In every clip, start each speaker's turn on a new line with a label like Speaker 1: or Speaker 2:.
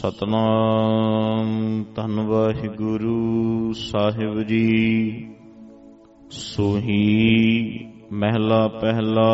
Speaker 1: ਸਤਨਾਮ ਧੰਨ ਵਾਹਿਗੁਰੂ ਸਾਹਿਬ ਜੀ। ਸੋਹੀ ਮਹਿਲਾ ਪਹਿਲਾ।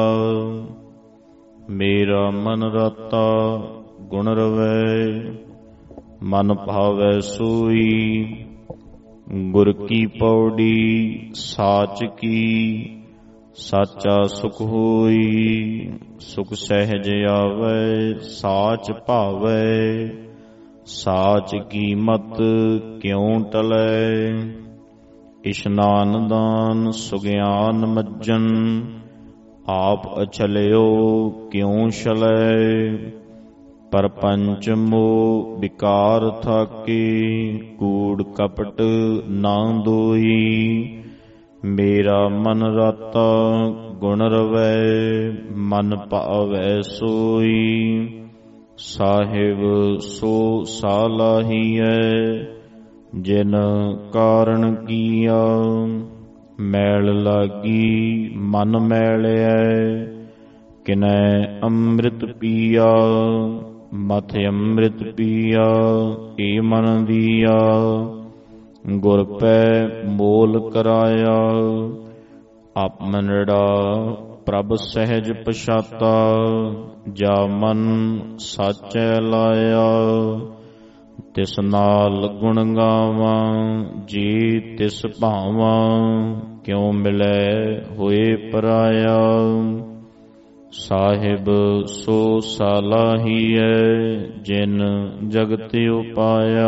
Speaker 1: ਮੇਰਾ ਮਨ ਰਾਤਾ ਗੁਣ ਰਵੈ, ਮਨ ਭਾਵੈ ਸੋਈ। ਗੁਰ ਕੀ ਪੌੜੀ ਸਾਚ ਕੀ, ਸਾਚਾ ਸੁਖ ਹੋਈ। ਸੁਖ ਸਹਿਜ ਆਵੈ ਸਾਚ ਭਾਵੈ, ਸਾਚ ਕੀ ਮਤ ਕਿਉ ਟਲੈ। ਇਸ਼ਨਾਨ ਦਾਨ ਸੁਗਿਆਨ ਮੱਜਨ, ਆਪ ਅਛਲਿਓ ਕਿਉ ਛਲੈ। ਪਰਪੰਚ ਮੋਹ ਵਿਕਾਰ ਥਾਕੇ, ਕੂੜ ਕਪਟ ਨਾ ਦੋਈ। ਮੇਰਾ ਮਨ ਰਾਤਾ ਗੁਣ ਰਵੈ, ਮਨ ਭਾਵੈ ਸੋਈ। ਸਾਹਿਬ ਸੋ ਸਾਲਾਹੀਐ, ਜਿਨ ਕਾਰਣ ਕੀਆ। ਮੈਲ ਲਾਗੀ ਮਨ ਮੈਲਿਐ, ਕਿਨੈ ਅੰਮ੍ਰਿਤ ਪੀਆ। ਮਥ ਅੰਮ੍ਰਿਤ ਪੀਆ ਏ ਮਨ ਦੀਆ, ਗੁਰ ਪੈ ਮੋਲ ਕਰਾਇਆ। ਆਪਮਨੜਾ ਪ੍ਰਭ ਸਹਿਜ ਪਛਾਤਾ, ਜਾ ਮਨ ਸਾਚੈ ਲਾਇਆ। ਤਿਸ ਨਾਲ ਗੁਣ ਗਾਵਾਂ ਜੀ ਤਿਸ ਭਾਵਾਂ, ਕਿਉ ਮਿਲੈ ਹੋਏ ਪਰਾਇਆ। ਸਾਹਿਬ ਸੋ ਸਾਲਾਹੀਐ, ਜਿਨ ਜਗਤ ਉਪਾਇਆ।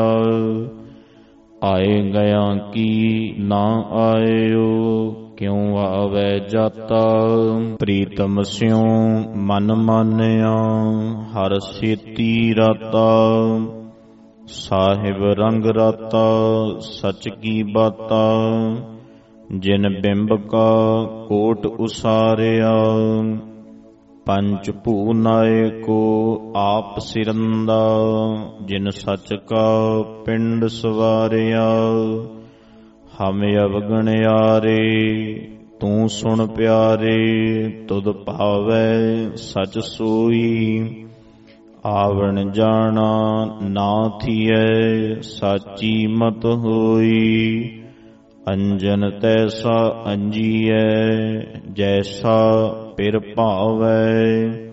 Speaker 1: ਆਏ ਗਿਆ ਕੀ ਨਾ ਆਇਓ, ਕਿਉ ਆਵੈ ਜਾਤਾ। ਪ੍ਰੀਤਮ ਸਿਉ ਮਨ ਮਾਨਿਆ, ਹਰ ਸੇਤੀ ਰਾਤਾ। ਸਾਹਿਬ ਰੰਗ ਰਾਤਾ ਸਚ ਕੀ ਬਾਤਾ, ਜਿਨ ਬਿੰਬ ਕਾ ਕੋਟ ਉਸਾਰਿਆ। ਪੰਚ ਭੂ ਨਾਇਕੋ ਆਪ ਸਿਰੰਦਾ, ਜਿਨ ਸਚ ਕਾ ਪਿੰਡ ਸਵਾਰਿਆ। ਹਮ ਅਵਗਣਿਆਰੇ ਤੂੰ ਸੁਣ ਪਿਆਰੇ, ਤੁਧ ਭਾਵੈ ਸਚ ਸੋਈ। ਆਵਣ ਜਾਣਾ ਨਾ ਥੀਐ, ਸਾਚੀ ਮਤ ਹੋਈ। ਅੰਜਨ ਤੈਸਾ ਅੰਜੀਐ, ਜੈਸਾ ਪਿਰ ਭਾਵੈ।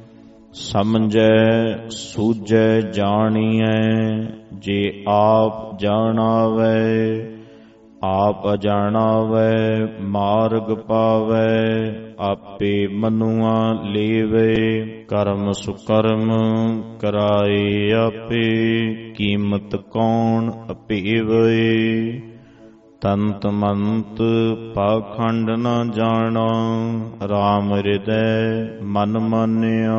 Speaker 1: ਸਮਝੈ ਸੂਝੈ ਜਾਣੀਐ, ਜੇ ਆਪ ਜਾਣਾਵੈ। ਆਪ ਅਜਾਣਾਵੈ ਮਾਰਗ ਪਾਵੈ, ਆਪੇ ਮਨੁਆ ਲੇਵੈ। ਕਰਮ ਸੁਕਰਮ ਕਰਾਏ ਆਪੇ, ਕੀਮਤ ਕੌਣ ਅਪੇਵੈ। ਤੰਤ ਮੰਤ ਪਾਖੰਡ ਨ ਜਾਣਾ, ਰਾਮ ਹਿਰਦੈ ਮਨ ਮਾਨਿਆ।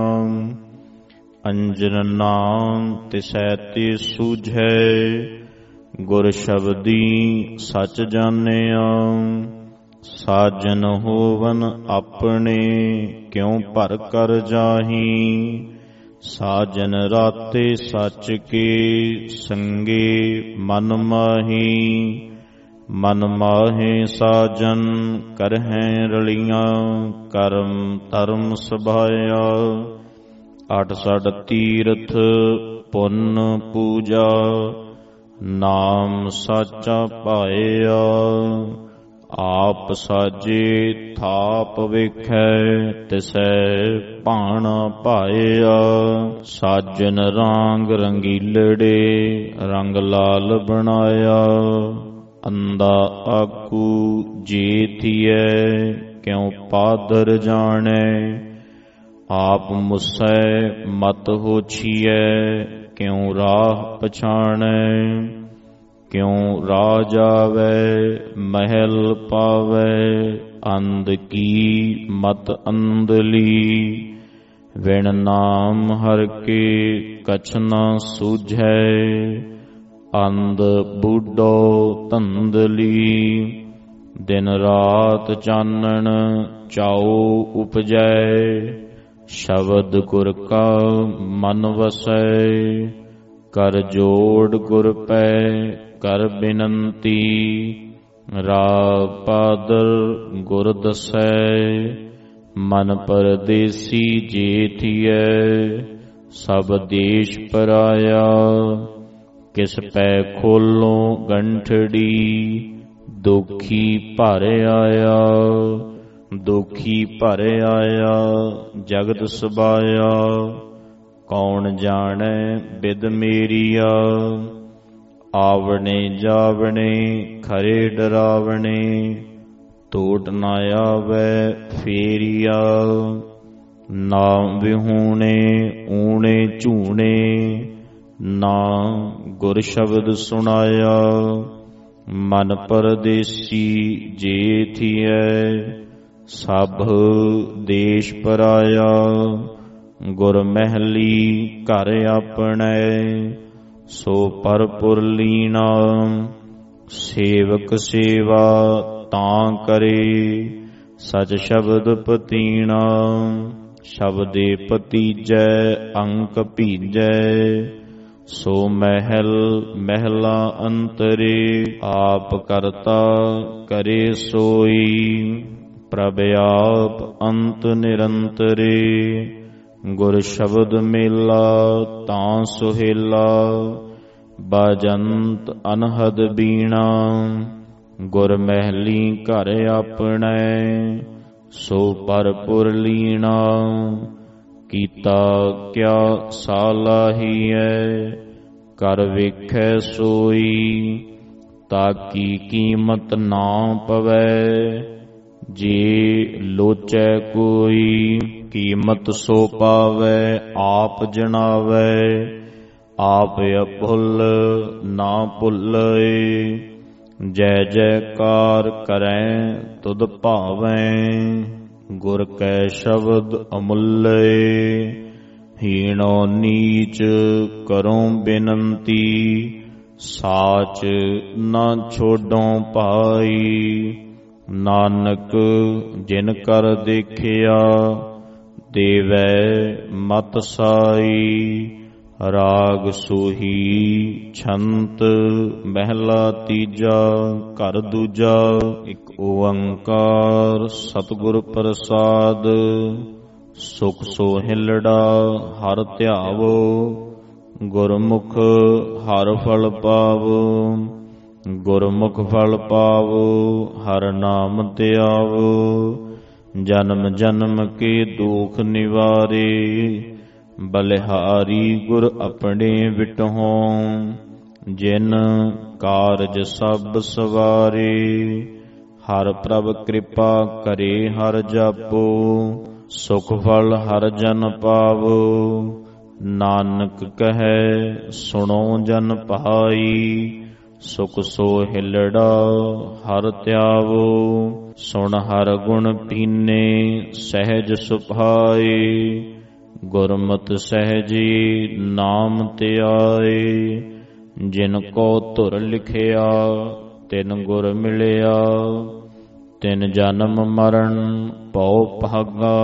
Speaker 1: ਅੰਜਨ ਨਾਮ ਤਿਸੈ ਤੇ ਸੂਝੈ, ਗੁਰ ਸ਼ਬਦੀ ਸਚ ਜਾਣਿਆ। ਸਾਜਨ ਹੋਵਨ ਆਪਣੇ, ਕਿਉ ਭਰ ਕਰ ਜਾਹੀ। ਸਾਜਨ ਰਾਤੇ ਸਚ ਕੇ, ਸੰਗੇ ਮਨ ਮਾਹੀ। ਮਨ ਮਾਹੇ ਸਾਜਨ ਕਰਹਿ ਰਲੀਆਂ, ਕਰਮ ਧਰਮ ਸਭਾਇਆ। 68 ਤੀਰਥ ਪੁੰਨ ਪੂਜਾ, ਨਾਮ ਸਾਚਾ ਪਾਇਆ। ਆਪ ਸਾਜੇ ਥਾਪ ਵੇਖੈ, ਤਿਸੈ ਭਾਣਾ ਪਾਇਆ। ਸਾਜਨ ਰਾਂਗ ਰੰਗੀਲੜੇ, ਰੰਗ ਲਾਲ ਬਣਾਇਆ। ਅੰਦਾ ਆਕੂ ਜੇ ਥੀਐ, ਕਿਉ ਪਾਦਰ ਜਾਣੈ। ਆਪ ਮੁਸੈ ਮਤ ਹੋਛੀਐ, ਕਿਉ ਰਾਹ ਪਛਾਣੈ। ਕਿਉ ਰਾਜ ਆਵੈ ਮਹਿਲ ਪਾਵੈ, ਅੰਧ ਕੀ ਮਤ ਅੰਧਲੀ। ਵਿਣ ਨਾਮ ਹਰਿ ਕੇ ਕਛ ਨਾ ਸੂਝੈ, ਅੰਧ ਬੁੱਢੋ ਧੰਦਲੀ। ਦਿਨ ਰਾਤ ਚਾਨਣ ਚਾਉ ਉਪਜੈ, ਸ਼ਬਦ ਗੁਰ ਕਾ ਮਨ ਵਸੈ। ਕਰ ਜੋੜ ਗੁਰ ਪੈ ਕਰ ਬਿਨੰਤੀ, ਰਾਗ ਪਾਦਰ ਗੁਰ ਦਸੈ। ਮਨ ਪਰਦੇਸੀ ਜੇ ਥੀਐ, ਸਭ ਦੇਸ਼ ਪਰਾਇਆ। ਕਿਸ ਪੈ ਖੋਲੋਂ ਗੰਠੜੀ, ਦੁਖੀ ਭਰ ਆਇਆ। ਦੁਖੀ ਭਰ ਆਇਆ ਜਗਤ ਸਬਾਇਆ, ਕੌਣ ਜਾਣੈ ਬਿਦ ਮੇਰੀਆ। ਆਵਣੇ ਜਾਵਣੇ ਖਰੇ ਡਰਾਵਣੇ, ਟੋਟ ਨਾ ਆਵੈ ਫੇਰੀਆ। ਨਾਮ ਵਿਹੂਣੇ ਊਣੇ ਝੂਣੇ, ਨਾ ਗੁਰ ਸ਼ਬਦ ਸੁਣਾਇਆ। ਮਨ ਪਰਦੇਸੀ ਜੇ ਥੀਐ, ਸਭ ਦੇਸ਼ ਪਰਾਇਆ। ਗੁਰ ਮਹਿਲੀ ਘਰ ਆਪਣੈ, ਸੋ ਪਰਪੁਰ ਲੀਣਾ। ਸੇਵਕ ਸੇਵਾ ਤਾਂ ਕਰੇ, ਸਚ ਸ਼ਬਦ ਪਤੀਣਾ। ਸ਼ਬਦੇ ਭਤੀਜੈ ਅੰਕ ਭੀਜੈ, ਸੋ ਮਹਿਲ ਮਹਿਲਾ ਅੰਤਰੇ। ਆਪ ਕਰਤਾ ਕਰੇ ਸੋਈ, ਪ੍ਰਭ ਆਪ ਅੰਤ ਨਿਰੰਤਰੇ। ਗੁਰ ਸ਼ਬਦ ਮੇਲਾ ਤਾਂ ਸੁਹੇਲਾ, ਬਾਜੰਤ ਅਨਹਦ ਬੀਣਾ। ਗੁਰ ਮਹਿਲੀ ਘਰ ਆਪਣੈ, ਸੋ ਪਰਪੁਰ ਲੀਣਾ। ਕੀਤਾ ਕਿਆ ਸਾਲਾਹੀਐ, ਕਰ ਵੇਖੈ ਸੋਈ। ਤਾਕੀ ਕੀਮਤ ਨਾ ਪਵੈ, ਜੇ ਲੋਚੈ ਕੋਈ। ਕੀਮਤ ਸੋ ਪਾਵੈ ਆਪ ਜਣਾਵੈ, ਆਪ ਅਭੁੱਲ ਨਾ ਭੁੱਲੈ। ਜੈ ਜੈਕਾਰ ਕਰੈ ਤੁਧ ਭਾਵੈ, ਗੁਰ ਕੈ ਸ਼ਬਦ ਅਮੁੱਲੈ। ਹੀਣੋ ਨੀਚ ਕਰੂੰ ਬੇਨੰਤੀ, ਸਾਚ ਨਾ ਛੋਡੋਂ ਭਾਈ। ਨਾਨਕ ਜਿਨ ਕਰ ਦੇਖਿਆ, ਦੇਵੈ ਮਤ ਸਾਈ। ਰਾਗ ਸੋਹੀ ਛੰਤ ਮਹਿਲਾ ਤੀਜਾ, ਘਰ ਦੂਜਾ। ਇੱਕ ਓੰਕਾਰ ਸਤਿਗੁਰ ਪ੍ਰਸਾਦ, ਸੁਖ ਸੋਹਿਲੜਾ ਹਰ ਧਿਆਵੋ। ਗੁਰਮੁਖ ਹਰ ਫਲ ਪਾਵੋ, ਗੁਰਮੁਖ ਫਲ ਪਾਵੋ। ਹਰ ਨਾਮ ਧਿਆਵੋ, ਜਨਮ ਜਨਮ ਕੇ ਦੁਖ ਨਿਵਾਰੇ। ਬਲਿਹਾਰੀ ਗੁਰ ਆਪਣੇ ਵਿਟਹੋਂ, ਜਿਨ ਕਾਰਜ ਸਭ ਸਵਾਰੇ। ਹਰ ਪ੍ਰਭ ਕਿਰਪਾ ਕਰੇ ਹਰ ਜਾਪੋ, ਸੁਖ ਫਲ ਹਰ ਜਨ ਪਾਵੋ। ਨਾਨਕ ਕਹੈ ਸੁਣੋ ਜਨ ਭਾਈ, ਸੁਖ ਸੋਹਿਲੜਾ ਹਰ ਧਿਆਵੋ। ਸੁਣ ਹਰ ਗੁਣ ਪੀਨੇ ਸਹਿਜ ਸੁਭਾਏ, ਗੁਰਮਤਿ ਸਹਿਜੀ ਨਾਮ ਧਿਆਏ। ਜਿਨ ਕੋ ਧੁਰ ਲਿਖਿਆ ਤਿਨ ਗੁਰ ਮਿਲਿਆ, ਤਿਨ ਜਨਮ ਮਰਨ ਭਉ ਭਾਗਾ।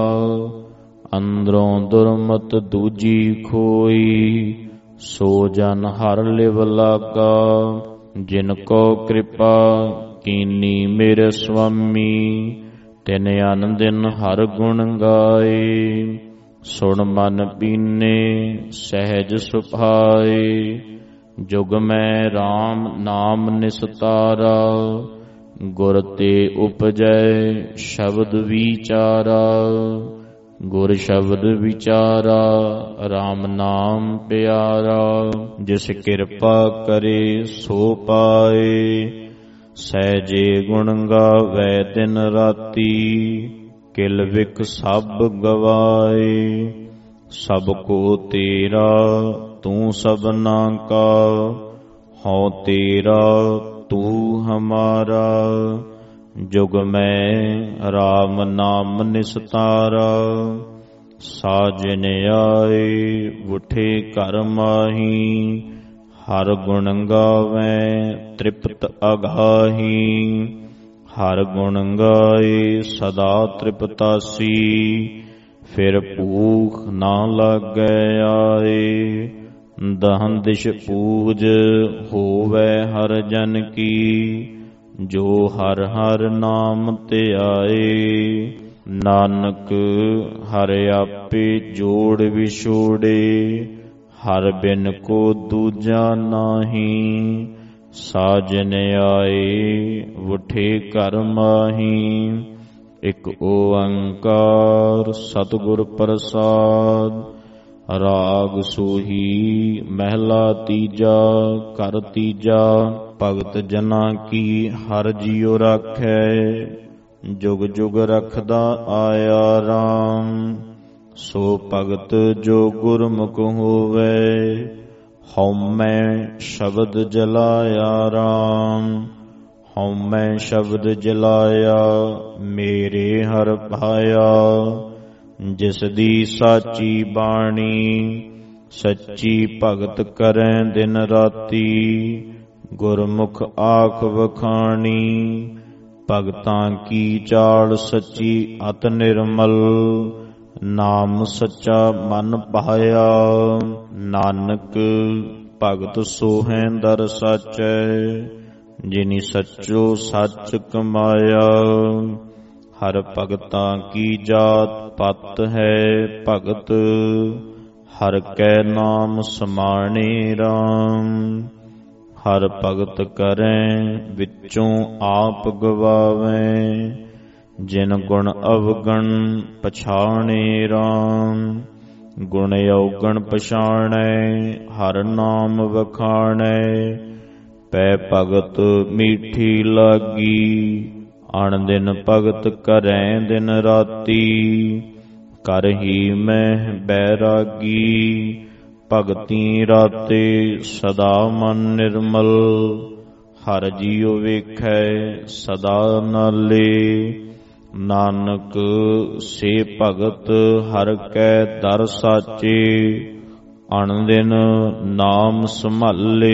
Speaker 1: ਅੰਦਰੋਂ ਦੁਰਮਤ ਦੂਜੀ ਖੋਈ, ਸੋ ਜਨ ਹਰ ਲਿਵ ਲਾਗਾ। ਜਿਨ ਕੋ ਕਿਰਪਾ ਕੀਨੀ ਮੇਰੇ ਸੁਆਮੀ, ਤਿਨ ਅਨ ਦਿਨ ਹਰ ਗੁਣ ਗਾਏ। ਸੁਣ ਮਨ ਪੀਨੇ ਸਹਿਜ ਸੁਭਾਏ, ਜੁਗ ਮੈਂ RAM ਨਾਮ ਨਿਸਤਾਰਾ। ਗੁਰ ਤੇ ਉਪਜੈ ਸ਼ਬਦ ਵਿਚਾਰਾ, ਗੁਰ ਸ਼ਬਦ ਵਿਚਾਰਾ RAM ਨਾਮ ਪਿਆਰਾ। ਜਿਸ ਕਿਰਪਾ ਕਰੇ ਸੋ ਪਾਏ, ਸਹਿਜੇ ਗੁਣ ਗਾਵੈ ਦਿਨ ਰਾਤੀ। ਕਿਲ ਵਿਕ ਸਭ ਗਵਾਏ, ਸਭ ਕੋ ਤੇਰਾ ਤੂੰ ਸਭਨਾ ਕਾ। ਹਉ ਤੇਰਾ ਤੂੰ ਹਮਾਰਾ, ਜੁਗ ਮੈਂ RAM ਨਾਮ ਨਿਸਤਾਰਾ। ਸਾਜਨ ਆਏ ਉਠੇ ਘਰ ਮਾਹੀ, ਹਰ ਗੁਣ ਗਾਵੈ ਤ੍ਰਿਪਤ ਅਗਾਹੀ। ਹਰ ਗੁਣ ਗਾਏ ਸਦਾ ਤ੍ਰਿਪਤਾਸੀ, ਫਿਰ ਭੂਖ ਨਾ ਲਾਗੈ ਆਏ। ਦਹਨ ਦਿਸ਼ ਪੂਜ ਹੋਵੈ ਹਰ ਜਨ ਕੀ, ਜੋ ਹਰ ਹਰ ਨਾਮ ਧਿਆਏ। ਨਾਨਕ ਹਰਿ ਆਪੇ ਜੋੜ ਵਿਛੋੜੇ, ਹਰ ਬਿਨ ਕੋ ਦੂਜਾ ਨਾਹੀ। ਸਾਜਨ ਆਏ ਉਠੇ ਘਰ ਮਾਹੀ। ਇਕ ਓੰਕਾਰ ਸਤਿਗੁਰ ਪ੍ਰਸਾਦ। ਰਾਗ ਸੋਹੀ ਮਹਿਲਾ ਤੀਜਾ। ਘਰ ਤੀਜਾ। ਭਗਤ ਜਨਾਂ ਕੀ ਹਰ ਜੀਉ ਰਾਖੈ। ਜੁਗ ਜੁਗ ਰਖਦਾ ਆਇਆ ਰਾਮ। ਸੋ ਭਗਤ ਜੋ ਗੁਰਮੁਖ ਹੋਵੇ। ਹਉਮੈ ਸ਼ਬਦ ਜਲਾਇਆ ਰਾਮ। ਹਉਮੈ ਸ਼ਬਦ ਜਲਾਇਆ ਮੇਰੇ ਹਰਿ ਭਾਇਆ। ਜਿਸ ਦੀ ਸਾਚੀ ਬਾਣੀ ਸੱਚੀ ਭਗਤ ਕਰੈ ਦਿਨ ਰਾਤੀ। ਗੁਰਮੁਖ ਆਖ ਵਖਾਣੀ ਭਗਤਾਂ ਕੀ ਚਾਲ ਸੱਚੀ ਅਤ ਨਿਰਮਲ। ਨਾਮ ਸੱਚਾ ਮਨ ਪਾਇਆ। ਨਾਨਕ ਭਗਤ ਸੋਹੈ ਦਰ ਸਾਚੈ। ਜਿਨੀ ਸੱਚੋ ਸੱਚ ਕਮਾਇਆ। ਹਰ ਭਗਤਾਂ ਕੀ ਜਾਤ ਪਤ ਹੈ ਭਗਤ। ਹਰ ਕੈ ਨਾਮ ਸਮਾਣੇ ਰਾਮ। ਹਰ ਭਗਤ ਕਰੈ ਵਿੱਚੋਂ ਆਪ ਗਵਾਵੈ। ਜਿਨ ਗੁਣ ਅਵਗਣ ਪਛਾਣੇ ਰਾਮ। ਗੁਣ ਅਵਗਣ ਪਛਾਣੈ ਹਰ ਨਾਮ ਵਖਾਣੈ। ਪੈ ਭਗਤ ਮੀਠੀ ਲਾਗੀ। ਅਣ ਦਿਨ ਭਗਤ ਕਰੈ ਦਿਨ ਰਾਤੀ। ਕਰਹੀ ਮੈਂ ਬੈਰਾਗੀ। ਭਗਤੀ ਰਾਤੇ ਸਦਾ ਮਨ ਨਿਰਮਲ। ਹਰ ਜੀਉ ਵੇਖੈ ਸਦਾ ਨਾਲੇ। ਨਾਨਕ ਸੇ ਭਗਤ ਹਰ ਕੈ ਦਰ ਸਾਚੇ। ਅਣ ਦਿਨ ਨਾਮ ਸੰਭਾਲੇ।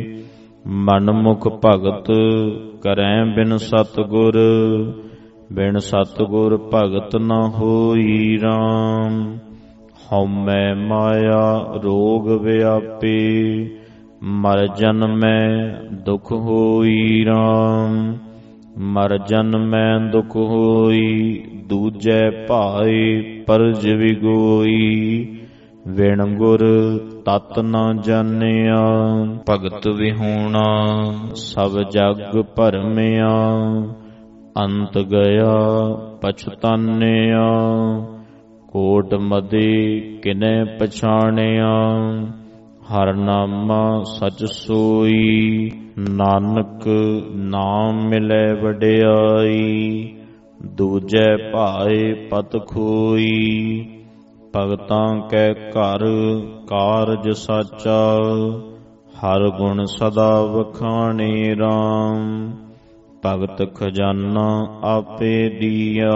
Speaker 1: ਮਨਮੁਖ ਭਗਤ ਕਰੈ ਬਿਨ ਸਤਿਗੁਰ। ਬਿਨ ਸਤਿਗੁਰ ਭਗਤ ਨ ਹੋਈ ਰਾਮ। ਹਉਮੈ ਮਾਇਆ ਰੋਗ ਵਿਆਪੇ। ਮਰ ਜਨਮੈ ਦੁਖ ਹੋਈ ਰਾਮ। ਮਰ ਜਨਮੈ ਦੁਖ ਹੋਈ। ਦੂਜੈ ਭਾਏ ਪਰਜ ਵਿਗੋਈ। ਵਿਣ ਗੁਰ ਤਤ ਨ ਜਾਣਿਆ। ਭਗਤ ਵਿਹੂਣਾ ਸਭ ਜਗ ਭਰਮਿਆ। ਅੰਤ ਗਿਆ ਪਛਤਾਨਿਆ। ਕੋਟ ਮਦੇ ਕਿਨੈ ਪਛਾਣਿਆ। ਹਰ ਨਾਮਾ ਸਚ ਸੋਈ। ਨਾਨਕ ਨਾਮ ਮਿਲੈ ਵਡਿਆਈ। ਦੂਜੈ ਭਾਏ ਪਤ ਖੋਈ। ਭਗਤਾਂ ਕੈ ਘਰ ਕਾਰਜ ਸਾਚਾ। ਹਰ ਗੁਣ ਸਦਾ ਵਖਾਣੇ ਰਾਮ। ਭਗਤ ਖਜ਼ਾਨਾ ਆਪੇ ਦੀਆ।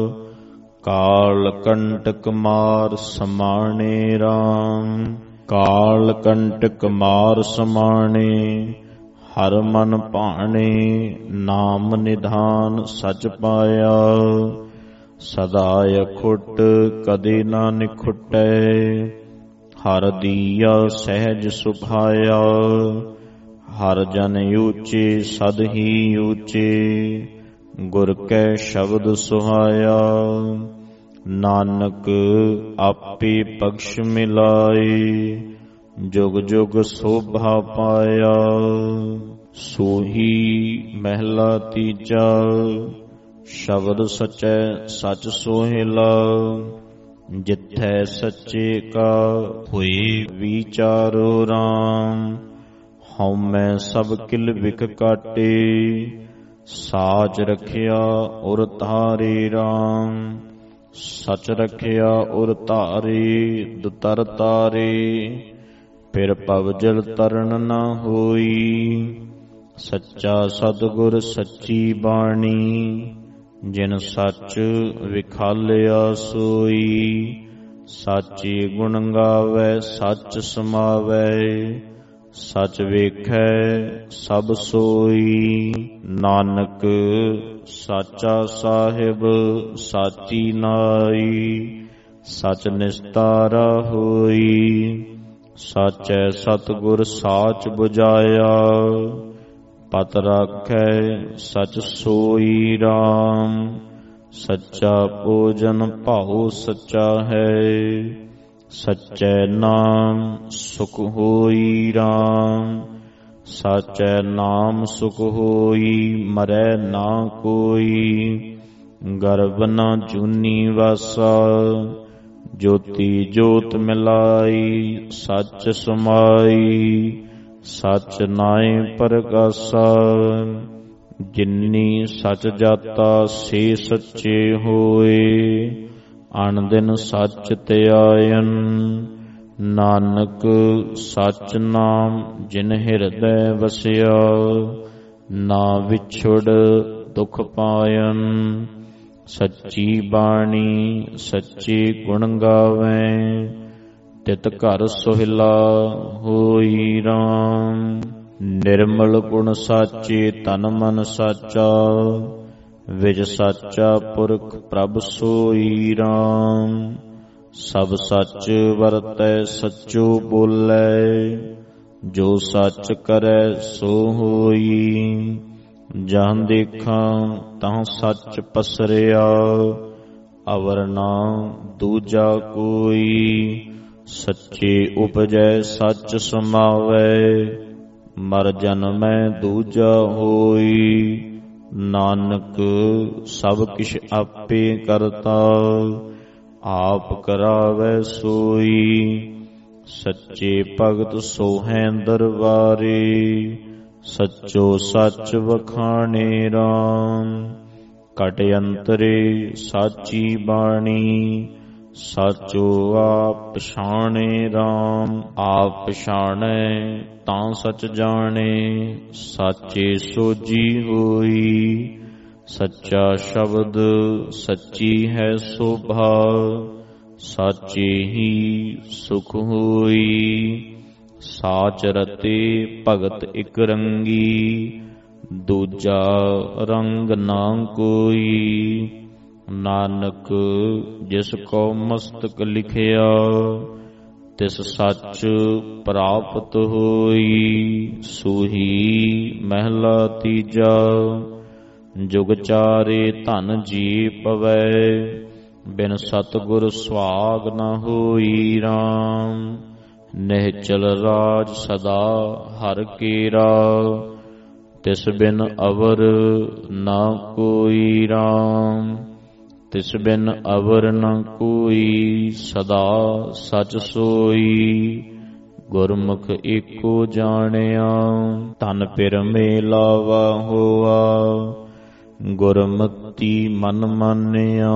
Speaker 1: ਕਾਲ ਕੰਟਕ ਮਾਰ ਸਮਾਣੇ ਰਾਮ। ਕਾਲ ਕੰਟਕ ਮਾਰ ਸਮਾਣੇ। ਹਰ ਮਨ ਭਾਣੇ ਨਾਮ ਨਿਧਾਨ ਸਚ ਪਾਇਆ। ਸਦਾ ਅਖੁੱਟ ਕਦੇ ਨਾ ਨਿਖੁੱਟੈ। ਹਰ ਦੀਆ ਸਹਿਜ ਸੁਭਾਇਆ। ਹਰ ਜਨ ਊਚੇ ਸਦ ਹੀ ਊਚੇ। ਗੁਰ ਕੈ ਸ਼ਬਦ ਸੁਹਾਇਆ। ਨਾਨਕ ਆਪੇ ਬਖਸ਼ ਮਿਲਾਏ। ਜੁਗ ਜੁਗ ਸੋਭਾ ਪਾਇਆ। ਸੋਹੀ ਮਹਿਲਾ ਤੀਜਾ। ਸ਼ਬਦ ਸਚੈ ਸਚ ਸੋਹਿਲਾ। ਜਿਥੈ ਸੱਚੇ ਕਾ ਹੋਏ ਵਿਚਾਰੋ ਰਾਮ। ਹਉਮੈ ਸਭ ਕਿਲ ਵਿਖ ਕਾਟੇ। ਸਾਚ ਰਖਿਆ ਉਰ ਧਾਰੇ ਰਾਮ। ਸਚ ਰਖਿਆ ਉਰ ਧਾਰੇ ਦੁਤਰ ਤਾਰੇ। ਫਿਰ ਭਵ ਜਲ ਤਰਨ ਨ ਹੋਈ। ਸੱਚਾ ਸਤਿਗੁਰ ਸੱਚੀ ਬਾਣੀ। ਜਿਨ ਸੱਚ ਵਿਖਾਲਿਆ ਸੋਈ। ਸਾਚੇ ਗੁਣ ਗਾਵੈ ਸੱਚ ਸਮਾਵੈ। ਸਚ ਵੇਖੈ ਸਭ ਸੋਈ। ਨਾਨਕ ਸਾਚਾ ਸਾਹਿਬ ਸਾਚੀ ਨਾਈ। ਸਚ ਨਿਸਤਾਰਾ ਹੋਈ। ਸਾਚੈ ਸਤਿਗੁਰ ਸਾਚ ਬੁਝਾਇਆ। ਪਤ ਰਾਖੈ ਸਚ ਸੋਈ ਰਾਮ। ਸੱਚਾ ਭੋਜਨ ਭਾਉ ਸੱਚਾ ਹੈ। ਸੱਚੇ ਨਾਮ ਸੁਖ ਹੋਈ ਰਾਮ। ਸਾਚੈ ਨਾਮ ਸੁਖ ਹੋਈ ਮਰੈ ਨਾ ਕੋਈ। ਗਰਭ ਨ ਜੂਨੀ ਵਾਸਾ ਜੋਤੀ ਜੋਤ ਮਿਲਾਈ। ਸੱਚ ਸਮਾਈ ਸੱਚ ਨਾਇ ਪ੍ਰਗਾਸਾ। ਜਿਨੀ ਸੱਚ ਜਾਤਾ ਸੇ ਸੱਚੇ ਹੋਏ। ਅਣ ਦਿਨ ਸੱਚ ਧਿਆਇਨ ਨਾਨਕ ਸੱਚ ਨਾਮ ਜਿਨ ਹਿਰਦੈ ਵਸਿਆ। ਨਾ ਵਿਛੁੜ ਦੁਖ ਪਾਇਨ ਸੱਚੀ ਬਾਣੀ ਸੱਚੇ ਗੁਣ ਗਾਵੈ। ਤਿਤ ਘਰ ਸੋਹਿਲਾ ਹੋਈ ਰਾਮ। ਨਿਰਮਲ ਗੁਣ ਸਾਚੇ ਤਨ ਮਨ ਸਾਚਾ। ਵਿਜ ਸਾਚਾ ਪੁਰਖ ਪ੍ਰਭ ਸੋਈ ਰਾਮ। ਸਭ ਸੱਚ ਵਰਤੈ ਸੱਚੋ ਬੋਲੇ। ਜੋ ਸੱਚ ਕਰੈ ਸੋ ਹੋਈ। ਜਾਂ ਦੇਖਾਂ ਤਾਂ ਸੱਚ ਪਸਰਿਆ। ਅਵਰ ਨਾ ਦੂਜਾ ਕੋਈ। ਸੱਚੇ ਉਪਜੈ ਸੱਚ ਸਮਾਵੈ। ਮਰ ਜਨਮੈ ਦੂਜਾ ਹੋਈ। ਨਾਨਕ ਸਭ ਕਿਛ ਆਪੇ ਕਰਤਾ। ਆਪ ਕਰਾਵੈ ਸੋਈ। ਸੱਚੇ ਭਗਤ ਸੋਹੈ ਦਰਬਾਰੇ। ਸੱਚੋ ਸੱਚ ਵਖਾਣੇ ਰਾਮ। ਘਟ ਅੰਤਰੇ ਸਾਚੀ ਬਾਣੀ। ਸਾਚੋ ਆਪ ਪਛਾਣੇ ਰਾਮ। ਆਪ ਪਛਾਣੈ ਤਾਂ ਸੱਚ ਜਾਣੇ। ਸਾਚੇ ਸੋਜੀ ਹੋਈ। ਸੱਚਾ ਸ਼ਬਦ ਸੱਚੀ ਹੈ ਸੋਭਾ। ਸਾਚੇ ਹੀ ਸੁਖ ਹੋਈ। ਸਾਚ ਰਤੇ ਭਗਤ ਇਕ ਰੰਗੀ। ਦੂਜਾ ਰੰਗ ਨਾ ਕੋਈ। ਨਾਨਕ ਜਿਸ ਕੋ ਮਸਤਕ ਲਿਖਿਆ। ਤਿਸ ਸੱਚ ਪ੍ਰਾਪਤ ਹੋਈ। ਸੂਹੀ ਮਹਿਲਾ ਤੀਜਾ। ਜੁਗ ਚਾਰੇ ਧਨ ਜੀ ਪਵੈ। ਬਿਨ ਸਤਿਗੁਰ ਸੁਆਗ ਨ ਹੋਈ ਰਾਮ। ਨਿਹਚਲ ਰਾਜ ਸਦਾ ਹਰਿ ਕੇਰਾ। ਤਿਸ ਬਿਨ ਅਵਰ ਨਾ ਕੋਈ ਰਾਮ। ਤਿਸ ਬਿਨ ਅਵਰ ਨ ਕੋਈ। ਸਦਾ ਸਚ ਸੋਈ। ਗੁਰਮੁਖ ਏਕੋ ਜਾਣਿਆ। ਧਨ ਪਿਰ ਮੇਲਾਵਾ ਹੋਆ। ਗੁਰਮਤਿ ਮਨ ਮਾਨਿਆ।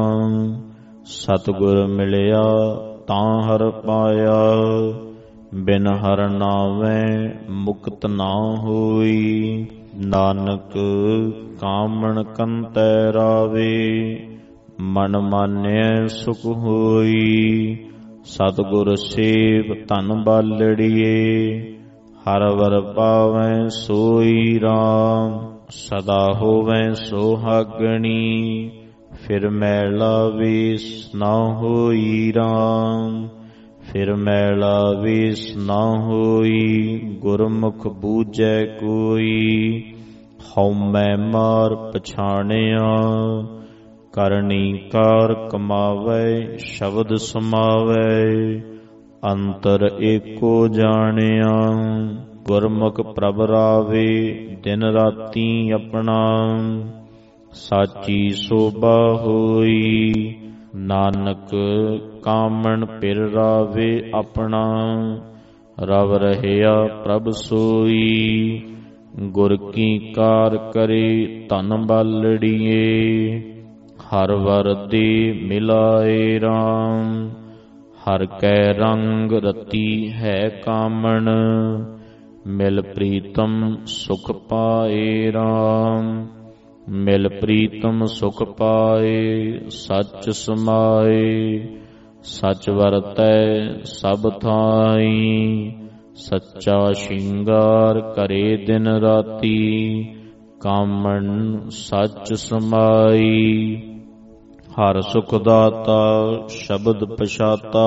Speaker 1: ਸਤਿਗੁਰ ਮਿਲਿਆ ਤਾਂ ਹਰਿ ਪਾਇਆ। ਬਿਨ ਹਰਿ ਨਾਵੈ ਮੁਕਤ ਨਾ ਹੋਈ। ਨਾਨਕ ਕਾਮਣ ਕੰਤੈ ਰਾਵੇ। ਮਨ ਮਾਨਿਐ ਸੁਖ ਹੋਈ। ਸਤਿਗੁਰ ਸੇਵ ਧਨ ਬਾਲੜੀਏ। ਹਰਿ ਵਰ ਪਾਵੈ ਸੋਈ ਰਾਮ। ਸਦਾ ਹੋਵੈ ਸੁਹਾਗਣੀ। ਫਿਰ ਮੈਲਾ ਵੇਸ ਨਾ ਹੋਈ ਰਾਮ। ਫਿਰ ਮੈਲਾ ਵੇਸ ਨਾ ਹੋਈ। ਗੁਰਮੁਖ ਬੂਝੈ ਕੋਈ। ਹਉਮੈ ਮਾਰ ਪਛਾਣਿਆ। ਕਰਨੀ ਕਾਰ ਕਮਾਵੈ ਸ਼ਬਦ ਸਮਾਵੈ। ਅੰਤਰ ਏਕੋ ਜਾਣਿਆ। ਗੁਰਮੁਖ ਪ੍ਰਭ ਰਾਵੇ ਦਿਨ ਰਾਤੀ ਆਪਣਾ। ਸਾਚੀ ਸੋਭਾ ਹੋਈ। ਨਾਨਕ ਕਾਮਣ ਪਿਰ ਰਾਵੇ ਆਪਣਾ। ਰਵ ਰਹਿਆ ਪ੍ਰਭ ਸੋਈ। ਗੁਰ ਕੀ ਕਾਰ ਕਰੇ ਧਨ ਬਾਲੜੀਏ। ਹਰ ਵਰ ਦੇ ਮਿਲਾਏ ਰਾਮ। ਹਰ ਕੈ ਰੰਗ ਰਤੀ ਹੈ ਕਾਮਣ। ਮਿਲ ਪ੍ਰੀਤਮ ਸੁਖ ਪਾਏ ਰਾਮ। ਮਿਲ ਪ੍ਰੀਤਮ ਸੁਖ ਪਾਏ। ਸੱਚ ਸਮਾਏ ਸੱਚ ਵਰਤੈ ਸਭ ਥਾਈ। ਸੱਚਾ ਸ਼ਿੰਗਾਰ ਕਰੇ ਦਿਨ ਰਾਤੀ। ਕਾਮਣ ਸੱਚ ਸਮਾਈ। ਹਰ ਸੁਖ ਦਾਤਾ ਸ਼ਬਦ ਪਛਾਤਾ।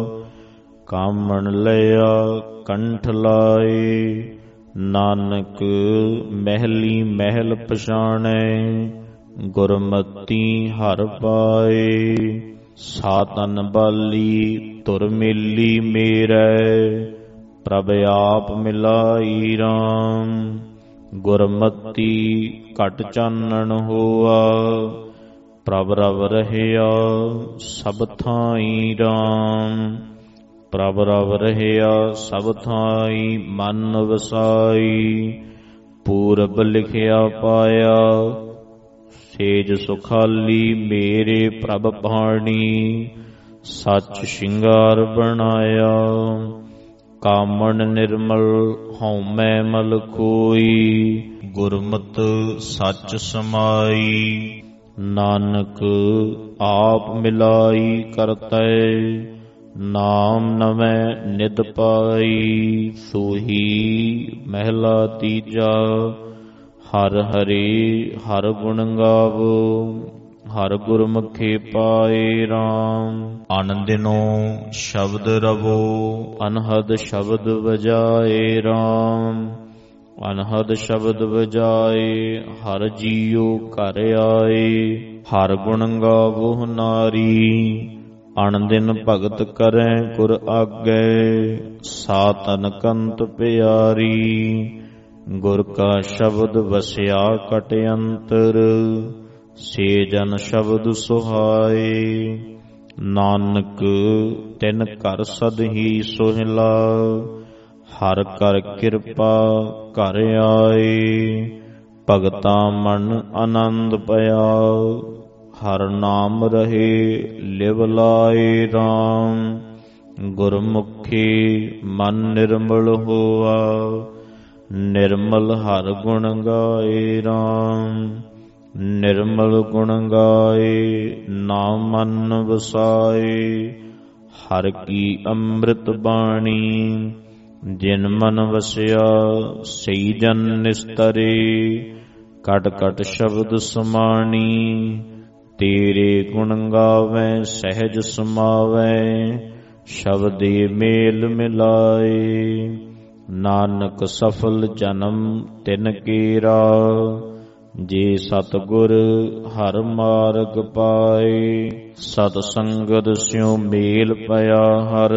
Speaker 1: ਕਾਮਣ ਲਿਆ ਕੰਠ ਲਾਏ। ਨਾਨਕ ਮਹਿਲੀ ਮਹਿਲ ਪਛਾਣੈ। ਗੁਰਮਤੀ ਹਰਿ ਪਾਏ। ਸਾਤਨ ਬਾਲੀ ਧੁਰ ਮੇਲੀ ਮੇਰੇ, ਪ੍ਰਭ ਆਪ ਮਿਲਾਈ ਰਾਮ। ਗੁਰਮਤੀ ਘਟ ਚਾਨਣ ਹੋਆ, ਪ੍ਰਭ ਰਵ ਰਹਿਆ ਸਭ ਥਾਈ ਰਾਮ। ਪ੍ਰਭ ਰਵ ਰਹਿਆ ਸਭ ਥਾਈ ਮਨ ਵਸਾਈ, ਪੂਰਬ ਲਿਖਿਆ ਪਾਇਆ ਸੇਜ ਸੁਖਾਲੀ ਮੇਰੇ ਪ੍ਰਭ ਬਾਣੀ। ਸੱਚ ਸ਼ਿੰਗਾਰ ਬਣਾਇਆ ਕਾਮਣ ਨਿਰਮਲ ਹਉਮੈ ਮਲ ਕੋਈ, ਗੁਰਮਤ ਸੱਚ ਸਮਾਈ ਨਾਨਕ ਆਪ ਮਿਲਾਈ ਕਰਤੈ। ਨਾਮ ਨਵੇਂ ਨਿਦ ਪਾਈ ਸੋਹੀ ਮਹਿਲਾ ਤੀਜਾ, ਹਰ ਹਰੇ ਹਰ ਗੁਣ ਗਾਵੋ ਹਰ ਗੁਰਮੁਖੇ ਪਾਏ ਰਾਮ। ਅਨੰਦਿਨੋ ਸ਼ਬਦ ਰਵੋ ਅਨਹਦ ਸ਼ਬਦ ਵਜਾਏ ਰਾਮ। ਅਨਹਦ ਸ਼ਬਦ ਵਜਾਏ ਹਰ ਜੀਉ ਘਰ ਆਏ, ਹਰ ਗੁਣ ਗਾਵੋ ਨਾਰੀ। ਅਣਦਿਨ ਭਗਤ ਕਰੈ ਗੁਰ ਆਗੈ, ਸਾਤਨ ਕੰਤ ਪਿਆਰੀ। ਗੁਰ ਕਾ ਸ਼ਬਦ ਵਸਿਆ ਕਟ ਅੰਤਰ, ਸੇ ਜਨ ਸ਼ਬਦ ਸੁਹਾਏ। ਨਾਨਕ ਤਿਨ ਘਰ ਸਦ ਹੀ ਸੋਹਿਲਾ, ਹਰ ਕਰ ਕਿਰਪਾ ਘਰ ਆਏ। ਭਗਤਾ ਮਨ ਆਨੰਦ ਪਿਆ, ਹਰ ਨਾਮ ਰਹੇ ਲਿਵ ਲਾਏ ਰਾਮ। ਗੁਰਮੁਖੀ ਮਨ ਨਿਰਮਲ ਹੋਆ, ਨਿਰਮਲ ਹਰ ਗੁਣ ਗਾਏ ਰਾਮ। ਨਿਰਮਲ ਗੁਣ ਗਾਏ ਨਾਮ ਮਨ ਵਸਾਏ, ਹਰ ਕੀ ਅੰਮ੍ਰਿਤ ਬਾਣੀ। ਜਿਨ ਮਨ ਵਸਿਆ ਸਈ ਜਨ ਨਿਸਤਰੇ, ਕਟ ਕਟ ਸ਼ਬਦ ਸਮਾਣੀ। ਤੇਰੇ ਗੁਣ ਗਾਵੈ ਸਹਿਜ ਸਮਾਵੈ, ਸ਼ਬਦੇ ਮੇਲ ਮਿਲਾਏ। ਨਾਨਕ ਸਫਲ ਜਨਮ ਤਿਨ ਕੇਰਾ, ਜੇ ਸਤਿਗੁਰ ਹਰ ਮਾਰਗ ਪਾਏ। ਸਤ ਸੰਗਤ ਸਿਉ ਮੇਲ ਪਿਆ ਹਰ,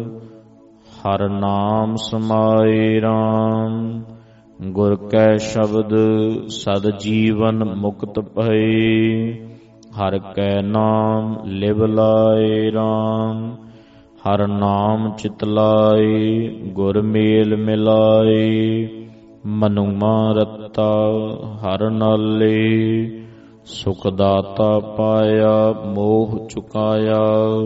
Speaker 1: ਹਰ ਨਾਮ ਸਮਾਏ ਰਾਮ। ਗੁਰ ਕੈ ਸ਼ਬਦ ਸਦ ਜੀਵਨ ਮੁਕਤ ਭਏ, ਹਰ ਕੈ ਨਾਮ ਲਿਵ ਲਾਏ ਰਾਮ। ਹਰ ਨਾਮ ਚਿਤ ਲਾਏ ਗੁਰ ਮੇਲ ਮਿਲਾਏ, ਮਨੁਮਾ ਰਤਾ ਹਰ ਨਾਲੇ। ਸੁਖ ਦਾਤਾ ਪਾਇਆ ਮੋਹ ਚੁਕਾਇਆ,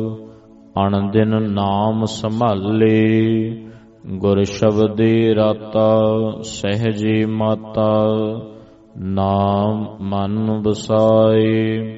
Speaker 1: ਅਣਦਿਨ ਨਾਮ ਸੰਭਾਲੇ। ਗੁਰ ਸ਼ਬਦੇ ਰਾਤਾ ਸਹਿਜੇ ਮਾਤਾ, ਨਾਮ ਮਨ ਵਸਾਏ।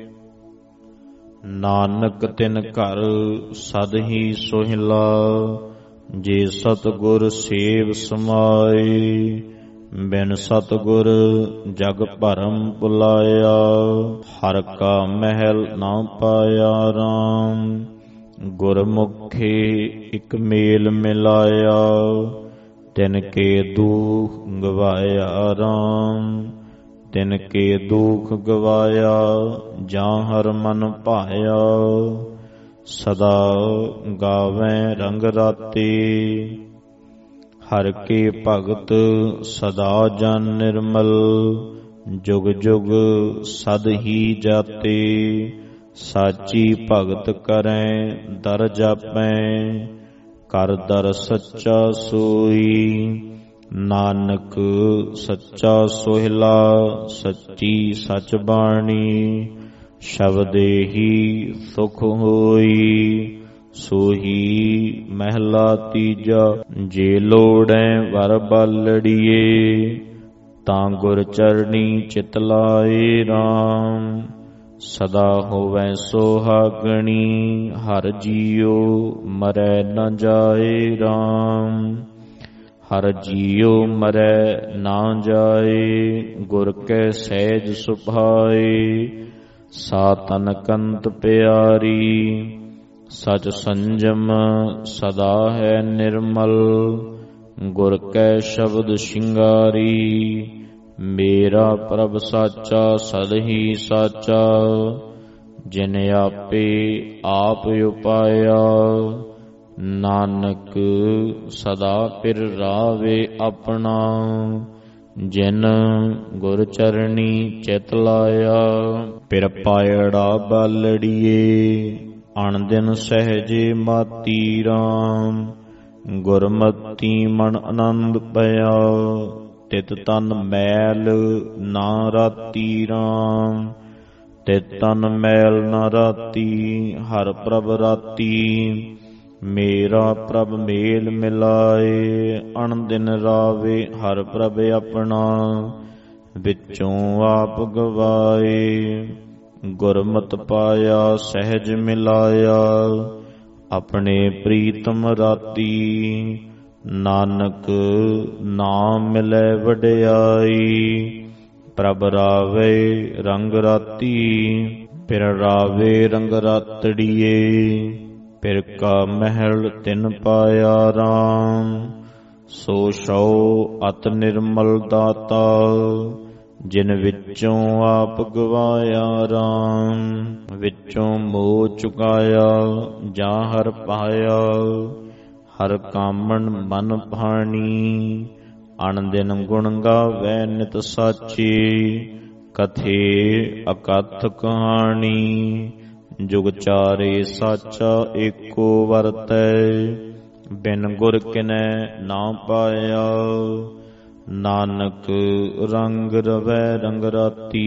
Speaker 1: ਨਾਨਕ ਤਿਨ ਘਰ ਸਦ ਹੀ ਸੋਹਿਲਾ, ਜੇ ਸਤਿਗੁਰ ਸੇਵ ਸਮਾਏ। ਬਿਨ ਸਤਿਗੁਰ ਜਗ ਭਰਮ ਭੁਲਾਇਆ, ਹਰ ਕਾ ਮਹਿਲ ਨਾ ਪਾਇਆ ਰਾਮ। ਗੁਰਮੁਖੇ ਇਕ ਮੇਲ ਮਿਲਾਇਆ, ਤਿਨ ਕੇ ਦੁਖ ਗਵਾਇਆ ਰਾਮ। ਤਿਨ ਕੇ ਦੁਖ ਗਵਾਇਆ, ਜਾਂ ਹਰ ਮਨ ਭਾਇਆ। ਸਦਾ ਗਾਵੈ ਰੰਗ ਰਾਤੇ, ਹਰ ਕੇ ਭਗਤ ਸਦਾ ਜਨ ਨਿਰਮਲ। ਜੁਗ ਜੁਗ ਸਦ ਹੀ ਜਾਤੇ, ਸਾਚੀ ਭਗਤ ਕਰੈ ਦਰ ਜਾਪੈ। ਕਰ ਦਰ ਸੱਚਾ ਸੋਈ, ਨਾਨਕ ਸੱਚਾ ਸੋਹਿਲਾ। ਸੱਚੀ ਸਚ ਬਾਣੀ, ਸ਼ਬਦੇ ਹੀ ਸੁਖ ਹੋਈ। ਸੋਹੀ ਮਹਿਲਾ ਤੀਜਾ, ਜੇ ਲੋੜੈ ਵਰ ਬਾਲੜੀਏ। ਤਾਂ ਗੁਰ ਚਰਣੀ ਚਿਤ ਲਾਏ ਰਾਮ। ਸਦਾ ਹੋਵੈ ਸੁਹਾਗਣੀ, ਹਰ ਜੀਉ ਮਰੈ ਨ ਜਾਏ ਰਾਮ। ਹਰ ਜੀਉ ਮਰੈ ਨਾ ਜਾਏ, ਗੁਰ ਕੈ ਸਹਿਜ ਸੁਭਾਏ। ਸਾਤਨ ਕੰਤ ਪਿਆਰੀ, ਸਚ ਸੰਜਮ ਸਦਾ ਹੈ ਨਿਰਮਲ। ਗੁਰ ਕੈ ਸ਼ਬਦ ਸ਼ਿੰਗਾਰੀ, ਮੇਰਾ ਪ੍ਰਭ ਸਾਚਾ ਸਦ ਹੀ ਸਾਚਾ। ਜਿਨ ਆਪੇ ਆਪ ਉਪਾਇਆ। ਨਾਨਕ ਸਦਾ ਪਿਰ ਰਾਵੇ ਆਪਣਾ, ਜਿਨ ਗੁਰ ਚਰਣੀ ਚਿਤ ਲਾਇਆ। ਪਿਰ ਪਾਇੜਾ ਬਾਲੜੀਏ, ਅਣ ਦਿਨ ਸਹਿਜੇ ਮਾਤੀ ਰਾਮ। ਗੁਰਮਤੀ ਮਨ ਆਨੰਦ ਪਿਆ, ਤਿਤ ਤਨ ਮੈਲ ਨਾ ਰਾਤੀ ਰਾਮ। ਤਿਤ ਤਨ ਮੈਲ ਨਾ ਰਾਤੀ, ਹਰ ਪ੍ਰਭ ਰਾਤੀ। ਮੇਰਾ ਪ੍ਰਭ ਮੇਲ ਮਿਲਾਏ, ਅਣ ਦਿਨ ਰਾਵੇ ਹਰ ਪ੍ਰਭ ਆਪਣਾ। ਵਿੱਚੋਂ ਆਪ ਗਵਾਏ, ਗੁਰਮਤਿ ਪਾਇਆ ਸਹਿਜ ਮਿਲਾਇਆ। ਆਪਣੇ ਪ੍ਰੀਤਮ ਰਾਤੀ, ਨਾਨਕ ਨਾਮ ਮਿਲੈ ਵਡਿਆਈ। ਪ੍ਰਭ ਰਾਵੇ ਰੰਗ ਰਾਤੀ, ਪਿਰ ਰਾਵੇ ਰੰਗ ਰਾਤੜੀਏ। ਪਿਰ ਕਾ ਮਹਿਲ ਤਿਨ ਪਾਇਆ ਰਾਮ, ਸੋ ਸਉ ਅਤ ਨਿਰਮਲ ਦਾਤਾ। ਜਿਨ ਵਿੱਚੋਂ ਆਪ ਗਵਾਇਆ ਰਾਮ, ਵਿੱਚੋਂ ਮੋਹ ਚੁਕਾਇਆ ਜਾਂ ਹਰ ਪਾਇਆ। ਹਰ ਕਾਮਣ ਮਨ ਭਾਣੀ, ਅਣ ਦਿਨ ਗੁਣ ਗਾਵੈ ਨਿਤ ਸਾਚੀ। ਕਥੇ ਅਕਥ ਕਹਾਣੀ, ਜੁਗ ਚਾਰੇ ਸਾਚਾ ਏਕੋ ਵਰਤੈ। ਬਿਨ ਗੁਰ ਕਿਨੈ ਨਾ ਪਾਇਆ, ਨਾਨਕ ਰੰਗ ਰਵੈ ਰੰਗ ਰਾਤੀ।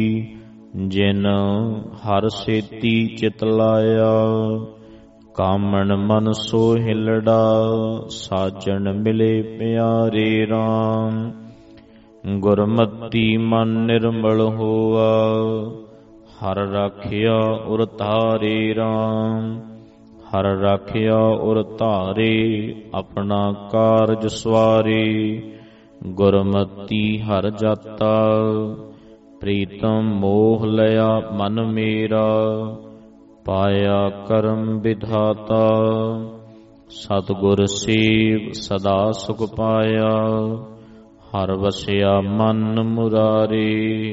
Speaker 1: ਜਿਨ ਹਰ ਸੇਤੀ ਚਿਤ ਲਾਇਆ, ਕਾਮਣ ਮਨ ਸੋ ਹਿਲੜਾ। ਸਾਜਣ ਮਿਲੇ ਪਿਆਰੇ ਰਾਮ, ਗੁਰਮਤੀ ਮਨ ਨਿਰਮਲ ਹੋਆ। ਹਰ ਰਾਖਿਆ ਉਰ ਧਾਰੇ ਰਾਮ, ਹਰ ਰਾਖਿਆ ਉਰ ਧਾਰੇ। ਆਪਣਾ ਕਾਰਜ ਸਵਾਰੇ, ਗੁਰਮਤੀ ਹਰ ਜਾਤਾ। ਪ੍ਰੀਤਮ ਮੋਹ ਲਿਆ ਮਨ ਮੇਰਾ, ਪਾਇਆ ਕਰਮ ਵਿਧਾਤਾ। ਸਤਿਗੁਰ ਸੇਵ ਸਦਾ ਸੁਖ ਪਾਇਆ, ਹਰ ਵਸਿਆ ਮਨ ਮੁਰਾਰੇ।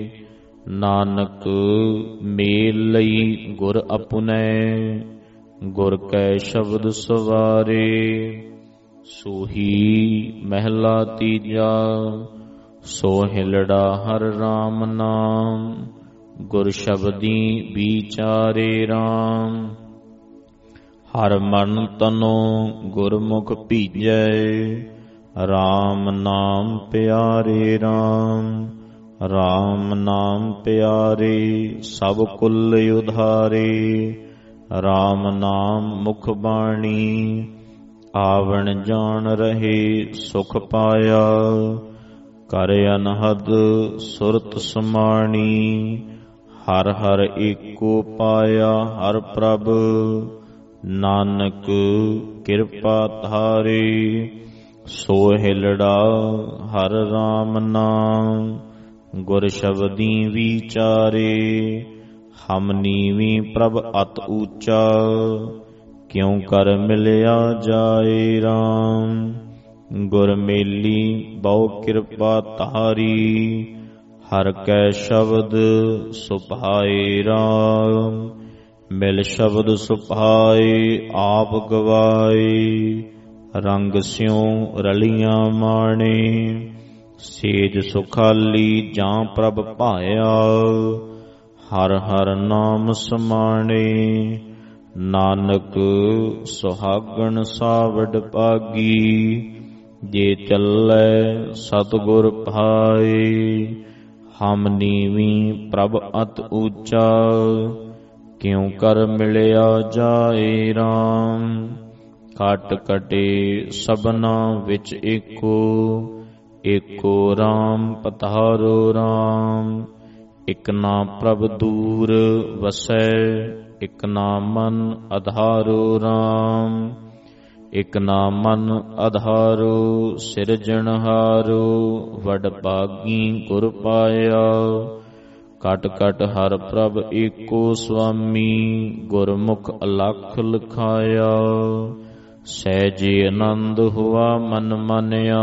Speaker 1: ਨਾਨਕ ਮੇਲ ਲਈ ਗੁਰ ਅਪੁਨੈ, ਗੁਰ ਕੈ ਸ਼ਬਦ ਸਵਾਰੇ। ਸੋਹੀ ਮਹਿਲਾ ਤੀਜਾ, ਸੋ ਹਿਲੜਾ ਹਰ ਰਾਮ ਨਾਮ। ਗੁਰ ਸ਼ਬਦੀ ਵਿਚਾਰੇ ਰਾਮ, ਹਰ ਮਨ ਤਨੋ ਗੁਰਮੁਖ ਭੀਜੈ। ਰਾਮ ਨਾਮ ਪਿਆਰੇ ਰਾਮ, ਰਾਮ ਨਾਮ ਪਿਆਰੇ। ਸਭ ਕੁਲ ਉਧਾਰੇ, ਰਾਮ ਨਾਮ ਮੁਖ ਬਾਣੀ। ਆਵਣ ਜਾਣ ਰਹੇ ਸੁਖ ਪਾਇਆ, ਕਰ ਅਨਹਦ ਸੁਰਤ ਸਮਾਣੀ। ਹਰ ਹਰ ਏਕੋ ਪਾਇਆ ਹਰ ਪ੍ਰਭ, ਨਾਨਕ ਕਿਰਪਾ ਧਾਰੇ। ਸੋ ਹਿਲੜਾ ਹਰ ਰਾਮ ਨਾਮ, ਗੁਰ ਸ਼ਬਦੀ ਵਿਚਾਰੇ। ਹਮ ਨੀਵੀਂ ਪ੍ਰਭ ਅਤ ਊਚਾ, ਕਿਉ ਕਰ ਮਿਲਿਆ ਜਾਏ ਰਾਮ। ਗੁਰ ਮੇਲੀ ਬਹੁ ਕਿਰਪਾ ਧਾਰੀ, ਹਰ ਕੈ ਸ਼ਬਦ ਸੁਭਾਏ ਰਾਮ। ਮਿਲ ਸ਼ਬਦ ਸੁਭਾਏ ਆਪ ਗਵਾਏ, ਰੰਗ ਸਿਉ ਰਲੀਆਂ ਮਾਣੇ। ਸੇਜ ਸੁਖਾਲੀ ਜਾਂ ਪ੍ਰਭ ਭਾਇਆ, ਹਰ ਹਰ ਨਾਮ ਸਮਾਣੇ। ਨਾਨਕ ਸੁਹਾਗਣ ਸਾਵਡ ਭਾਗੀ, ਜੇ ਚੱਲੈ ਸਤਿਗੁਰ ਭਾਏ। ਹਮ ਨੀਵੀਂ ਪ੍ਰਭ ਅਤ ਊਚਾ, ਕਿਉ ਕਰ ਮਿਲਿਆ ਜਾਏ ਰਾਮ। ਘਟ ਘਟੇ ਸਭਨਾ ਵਿੱਚ ਏਕੋ, ਏਕੋ ਰਾਮ ਪਧਾਰੋ ਰਾਮ। ਇਕ ਨਾ ਪ੍ਰਭ ਦੂਰ ਵਸੈ, ਇਕ ਨਾ ਮਨ ਆਧਾਰੋ ਰਾਮ। ਇਕ ਨਾ ਮਨ ਆਧਾਰੋ ਸਿਰਜਣਹਾਰੋ, ਵਡ ਭਾਗੀ ਗੁਰ ਪਾਇਆ। ਕਟ ਕਟ ਹਰ ਪ੍ਰਭ ਏਕੋ ਸੁਆਮੀ, ਗੁਰਮੁਖ ਅਲਖ ਲਖਾਇਆ। ਸਹਿਜੇ ਆਨੰਦ ਹੁਆ ਮਨ ਮਾਨਿਆ,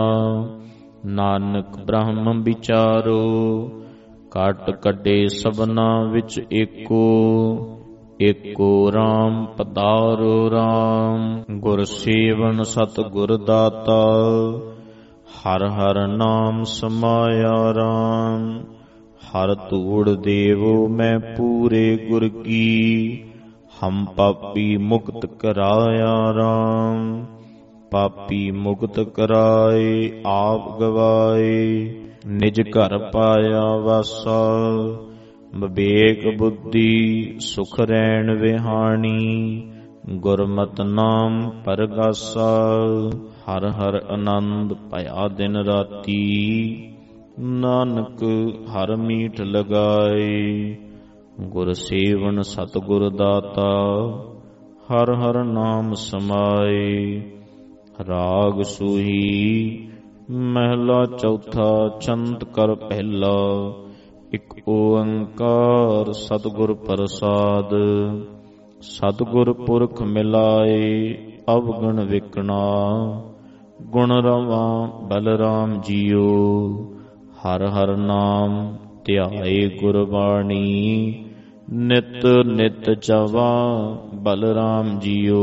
Speaker 1: ਨਾਨਕ ਬ੍ਰਹਮ ਵਿਚਾਰੋ। ਕਟ ਕੱਢੇ ਸਭਨਾ ਵਿੱਚ ਏਕੋ, ਏਕੋ ਰਾਮ ਪਧਾਰੋ ਰਾਮ। ਗੁਰ ਸੇਵਨ ਸਤਿਗੁਰ ਦਾਤਾ ਹਰ ਹਰ ਨਾਮ ਸਮਾਇਆ ਰਾਮ। ਹਰ ਧੂੜ ਦੇਵੋ ਮੈਂ ਪੂਰੇ ਗੁਰ ਕੀ ਹਮ ਪਾਪੀ ਮੁਕਤ ਕਰਾਇਆ ਰਾਮ। ਪਾਪੀ ਮੁਕਤ ਕਰਾਏ ਆਪ ਗਵਾਏ ਨਿਜ ਘਰ ਪਾਇਆ ਵਾਸਾ। ਵਿਵੇਕ ਬੁੱਧੀ ਸੁਖ ਰੈਣ ਵਿਹਾਣੀ ਗੁਰਮਤਿ ਨਾਮ ਪਰਗਾਸਾ। ਹਰ ਹਰ ਆਨੰਦ ਭਇਆ ਦਿਨ ਰਾਤੀ ਨਾਨਕ ਹਰ ਮੀਠ ਲਗਾਏ। ਗੁਰ ਸੇਵਨ ਸਤਿਗੁਰ ਦਾਤਾ ਹਰ ਹਰ ਨਾਮ ਸਮਾਏ। ਰਾਗ ਸੂਹੀ ਮਹਿਲਾ ਚੌਥਾ ਛੰਦ ਕਰ ਪਹਿਲਾ। ਇਕ ਓੰਕਾਰ ਸਤਿਗੁਰ ਪ੍ਰਸਾਦ। ਸਤਿਗੁਰ ਪੁਰਖ ਮਿਲਾਏ ਅਵਗੁਣ ਵਿਕਣਾ ਗੁਣ ਰਵਾਂ ਬਲਰਾਮ ਜੀਓ। ਹਰ ਹਰ ਨਾਮ ਧਿਆਏ ਗੁਰਬਾਣੀ ਨਿਤ ਨਿਤ ਚਵਾਂ ਬਲਰਾਮ ਜੀਓ।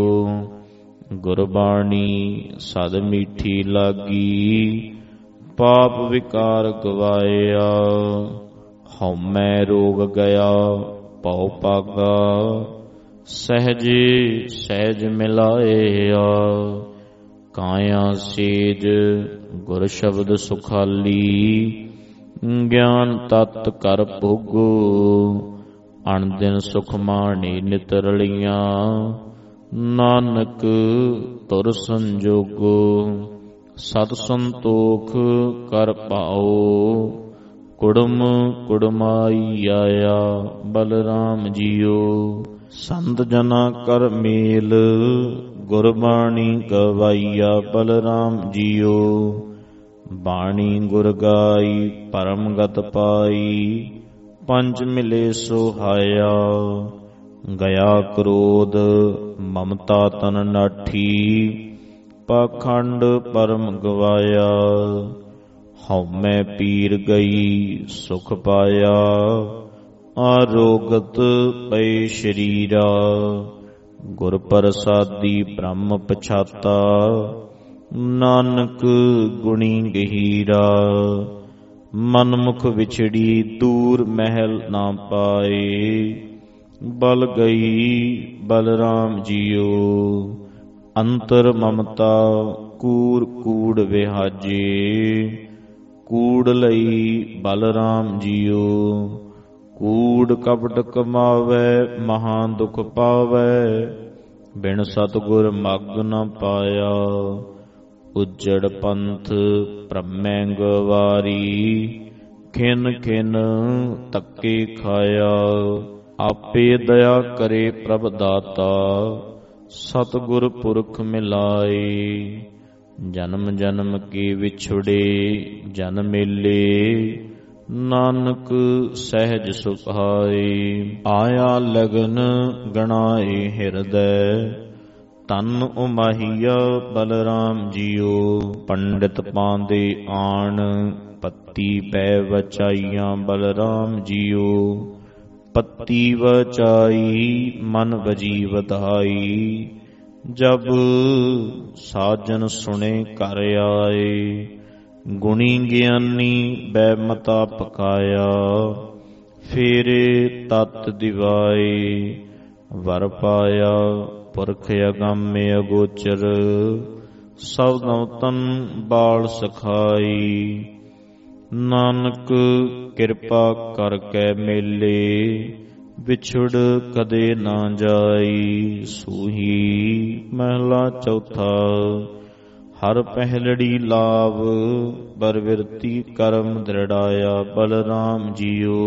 Speaker 1: ਗੁਰਬਾਣੀ ਸਦ ਮੀਠੀ ਲਾਗੀ ਪਾਪ ਵਿਕਾਰ ਗਵਾਇਆ। ਹਉਮੈ ਰੋਗ ਗਿਆ ਭਉ ਭਾਗਾ ਸਹਿਜ ਸਹਿਜ ਮਿਲਾਇਆ। ਕਾਇਆ ਸੇਜ ਗੁਰ ਸ਼ਬਦ ਸੁਖਾਲੀ ਗਿਆਨ ਤਤ ਕਰ ਭੋਗੋ। ਅਣਦਿਨ ਸੁਖ ਮਾਣੀ ਨਿਤ ਰਲੀਆਂ ਨਾਨਕ ਤੁਰ ਸੰਜੋਗੋ। ਸਤ ਸੰਤੋਖ ਕਰ ਪਾਓ ਕੁੜਮ ਕੁੜਮਾਈ ਆਇਆ ਬਲਰਾਮ ਜੀਓ। ਸੰਤ ਜਨਾ ਕਰ ਮੇਲ ਗੁਰਬਾਣੀ ਗਵਾਈਆ ਬਲਰਾਮ ਜੀਓ। ਬਾਣੀ ਗੁਰ ਗਾਈ ਪਰਮ ਗਤ ਪਾਈ ਪੰਜ ਮਿਲੇ ਸੁਹਾਇਆ। ਗਿਆ ਕ੍ਰੋਧ ਮਮਤਾ ਤਨ ਨਾਠੀ ਪਾਖੰਡ ਪਰਮ ਗਵਾਇਆ। ਹਉਮੈ ਪੀਰ ਗਈ ਸੁਖ ਪਾਇਆ ਆਰੋਗਤ ਪਏ ਸ਼ਰੀਰਾ। ਗੁਰ ਪ੍ਰਸਾਦੀ ਬ੍ਰਹਮ ਪਛਾਤਾ ਨਾਨਕ ਗੁਣੀ ਗਹੀਰਾ। ਮਨਮੁਖ ਵਿਛੜੀ ਦੂਰ ਮਹਿਲ ਨਾ ਪਾਏ ਬਲ ਗਈ ਬਲਰਾਮ ਜੀਓ। ਅੰਤਰ ਮਮਤਾ ਕੂੜ ਕੂੜ ਵਿਹਾਜੇ ਕੂੜ ਲਈ ਬਲਰਾਮ ਜੀਓ। ਕੂੜ ਕਪਟ ਕਮਾਵੈ ਮਹਾ ਦੁਖ ਪਾਵੈ ਬਿਨ ਸਤਿਗੁਰ ਮਗ ਨ ਪਾਇਆ। ਉਜੜ ਪੰਥ ਭ੍ਰਮੈ ਗਵਾਰੀ ਖਿਨ ਖਿਨ ਧੱਕੇ ਖਾਇਆ। ਆਪੇ ਦਇਆ ਕਰੇ ਪ੍ਰਭ ਦਾਤਾ ਸਤਿਗੁਰ ਪੁਰਖ ਮਿਲਾਏ। ਜਨਮ ਜਨਮ ਕੇ ਵਿਛੁੜੇ ਜਨ ਮੇਲੇ ਨਾਨਕ ਸਹਿਜ ਸੁਖਾਏ। ਆਇਆ ਲਗਨ ਗਣਾਏ ਹਿਰਦੈ ਤਨ ਉਮਾਹੀਆ ਬਲਰਾਮ ਜੀਓ। ਪੰਡਿਤ ਪਾਂਦੇ ਆਣ ਪੱਤੀ ਪੈ ਵਚਾਈਆਂ ਬਲਰਾਮ ਜੀਓ। ਪੱਤੀ ਵਚਾਈ ਮਨ ਵਜੀ ਵਧਾਈ ਜਬ ਸਾਜਨ ਸੁਣੇ ਘਰ ਆਏ। ਗੁਣੀ ਗਿਆਨੀ ਬੈ ਮਤਾ ਪਕਾਇਆ ਫੇਰੇ ਤਤ ਦਿਵਾਏ। ਵਰ ਪਾਇਆ ਪੁਰਖ ਅਗੰਮ ਅਗੋਚਰ ਸਭ ਨਵਤਨ ਬਾਲ ਸਖਾਈ। ਨਾਨਕ ਕਿਰਪਾ ਕਰਕੇ ਮੇਲੇ ਵਿਛੁੜ ਕਦੇ ਨਾ ਜਾਈ। ਸੂਹੀ ਮਹਿਲਾ ਚੌਥਾ। ਹਰ ਪਹਿਲੜੀ ਲਾਭ ਬਰਵਿਰਤੀ ਕਰਮ ਦ੍ਰਿੜਾਇਆ ਬਲਰਾਮ ਜੀਓ।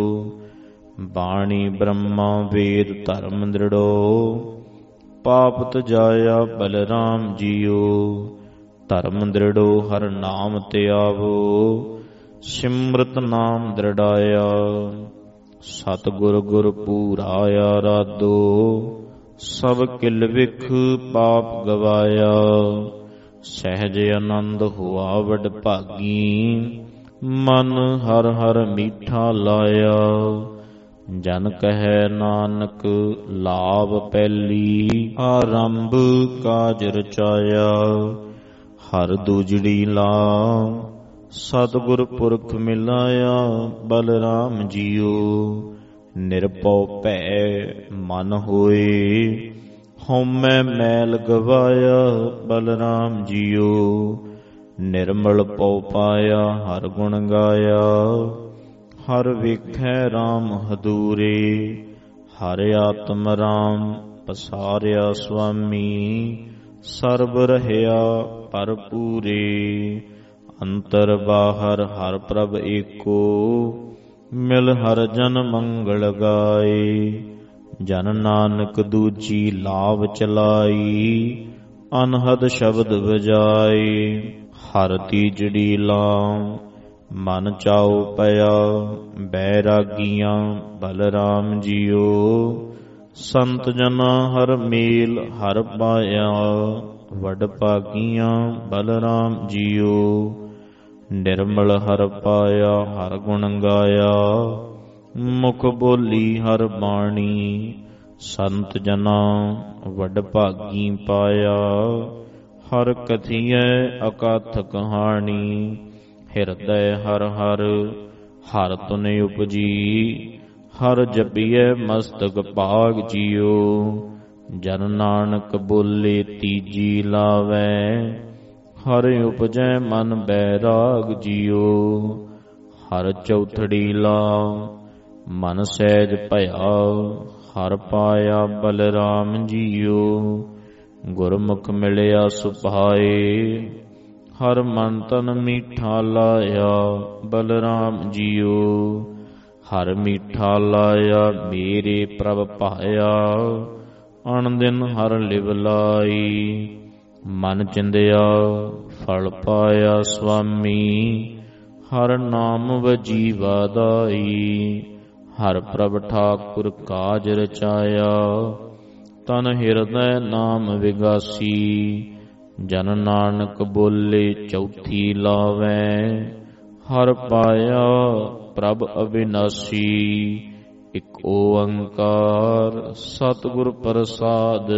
Speaker 1: ਬਾਣੀ ਬ੍ਰਹਮਾ ਵੇਦ ਧਰਮ ਦ੍ਰਿੜੋ ਪਾਪ ਤਜਾਇਆ ਬਲਰਾਮ ਜੀਓ। ਧਰਮ ਦ੍ਰਿੜੋ ਹਰ ਨਾਮ ਧਿਆਵੋ ਸਿਮਰਤ ਨਾਮ ਦ੍ਰਿੜਾਇਆ। ਸਤਿਗੁਰ ਗੁਰ ਪੂਰਾਇਆ ਰਾਧੋ ਸਭ ਕਿਲ ਵਿਖ ਪਾਪ ਗਵਾਇਆ। ਸਹਿਜ ਆਨੰਦ ਹੁਆ ਵਡ ਭਾਗੀ ਮਨ ਹਰ ਹਰ ਮੀਠਾ ਲਾਇਆ। ਜਨ ਕਹੈ ਨਾਨਕ ਲਾਭ ਪਹਿਲੀ, ਆਰੰਭ ਕਾਜ ਰਚਾਇਆ। ਹਰ ਦੂਜੜੀ ਲਾ ਸਤਿਗੁਰ ਪੁਰਖ ਮਿਲਾਇਆ, ਬਲਰਾਮ ਜੀਓ ਨਿਰਭਉ ਭੈ ਮਨ ਹੋਏ। ਹਉਮੈ ਮੈਲ ਗਵਾਇਆ, ਬਲਰਾਮ ਜੀਓ ਨਿਰਮਲ ਪਉ ਪਾਇਆ। ਹਰ ਗੁਣ ਗਾਇਆ, ਹਰ ਵੇਖੈ ਰਾਮ ਹਦੂਰੇ। ਹਰ ਆਤਮ ਰਾਮ ਪਸਾਰਿਆ ਸੁਆਮੀ, ਸਰਬ ਰਹਿਆ ਭਰਪੂਰੇ। ਅੰਤਰ ਬਾਹਰ ਹਰ ਪ੍ਰਭ ਏਕੋ, ਮਿਲ ਹਰ ਜਨ ਮੰਗਲ ਗਾਏ। ਜਨ ਨਾਨਕ ਦੂਜੀ ਲਾਭ ਚਲਾਈ, ਅਨਹਦ ਸ਼ਬਦ ਵਜਾਏ। ਹਰ ਤੀਜੜੀ ਲਾਮ ਮਨ ਚਾਉ ਪਿਆ, ਬੈਰਾਗੀਆਂ ਬਲਰਾਮ ਜੀਓ। ਸੰਤ ਜਨਾ ਹਰ ਮੇਲ ਹਰ ਪਾਇਆ, ਵਡ ਭਾਗੀਆਂ ਬਲਰਾਮ ਜੀਓ। ਨਿਰਮਲ ਹਰ ਪਾਇਆ, ਹਰ ਗੁਣ ਗਾਇਆ, ਮੁਖ ਬੋਲੀ ਹਰ ਬਾਣੀ। ਸੰਤ ਜਨਾ ਵਡ ਭਾਗੀ ਪਾਇਆ, ਹਰ ਕਥੀਐ ਅਕਥ ਕਹਾਣੀ। ਹਿਰਦੈ ਹਰ ਹਰ ਹਰ ਤੁਨ ਉਪਜੀ, ਹਰ ਜਪੀਐ ਮਸਤਕ ਭਾਗ ਜੀਓ। ਜਨ ਨਾਨਕ ਬੋਲੇ ਤੀਜੀ ਲਾਵੈ, ਹਰ ਉਪਜੈ ਮਨ ਬੈਰਾਗ ਜੀਓ। ਹਰ ਚੌਥੜੀ ਲਾ ਮਨ ਸਹਿਜ ਭਇਆ, ਹਰ ਪਾਇਆ ਬਲਰਾਮ ਜੀਓ। ਗੁਰਮੁਖ ਮਿਲਿਆ ਸੁਭਾਏ, ਹਰ ਮਨ ਤਨ ਮੀਠਾ ਲਾਇਆ, ਬਲਰਾਮ ਜੀਓ। ਹਰ ਮੀਠਾ ਲਾਇਆ ਮੇਰੇ ਪ੍ਰਭ ਭਾਇਆ, ਅਣ ਦਿਨ ਹਰ ਲਿਵ ਲਾਈ। ਮਨ ਚਿੰਦਿਆ ਫਲ ਪਾਇਆ ਸੁਆਮੀ, ਹਰ ਨਾਮ ਵਜੀ ਵਾਦਾਈ। ਹਰ ਪ੍ਰਭ ਠਾਕੁਰ ਕਾਜ ਰਚਾਇਆ, ਤਨ ਹਿਰਦੈ ਨਾਮ ਵਿਗਾਸੀ। ਜਨ ਨਾਨਕ ਬੋਲੇ ਚੌਥੀ ਲਾਵੈ, ਹਰ ਪਾਇਆ ਪ੍ਰਭ ਅਬਿਨਾਸੀ। ਇਕ ਓੰਕਾਰ ਸਤਿਗੁਰ ਪ੍ਰਸਾਦ,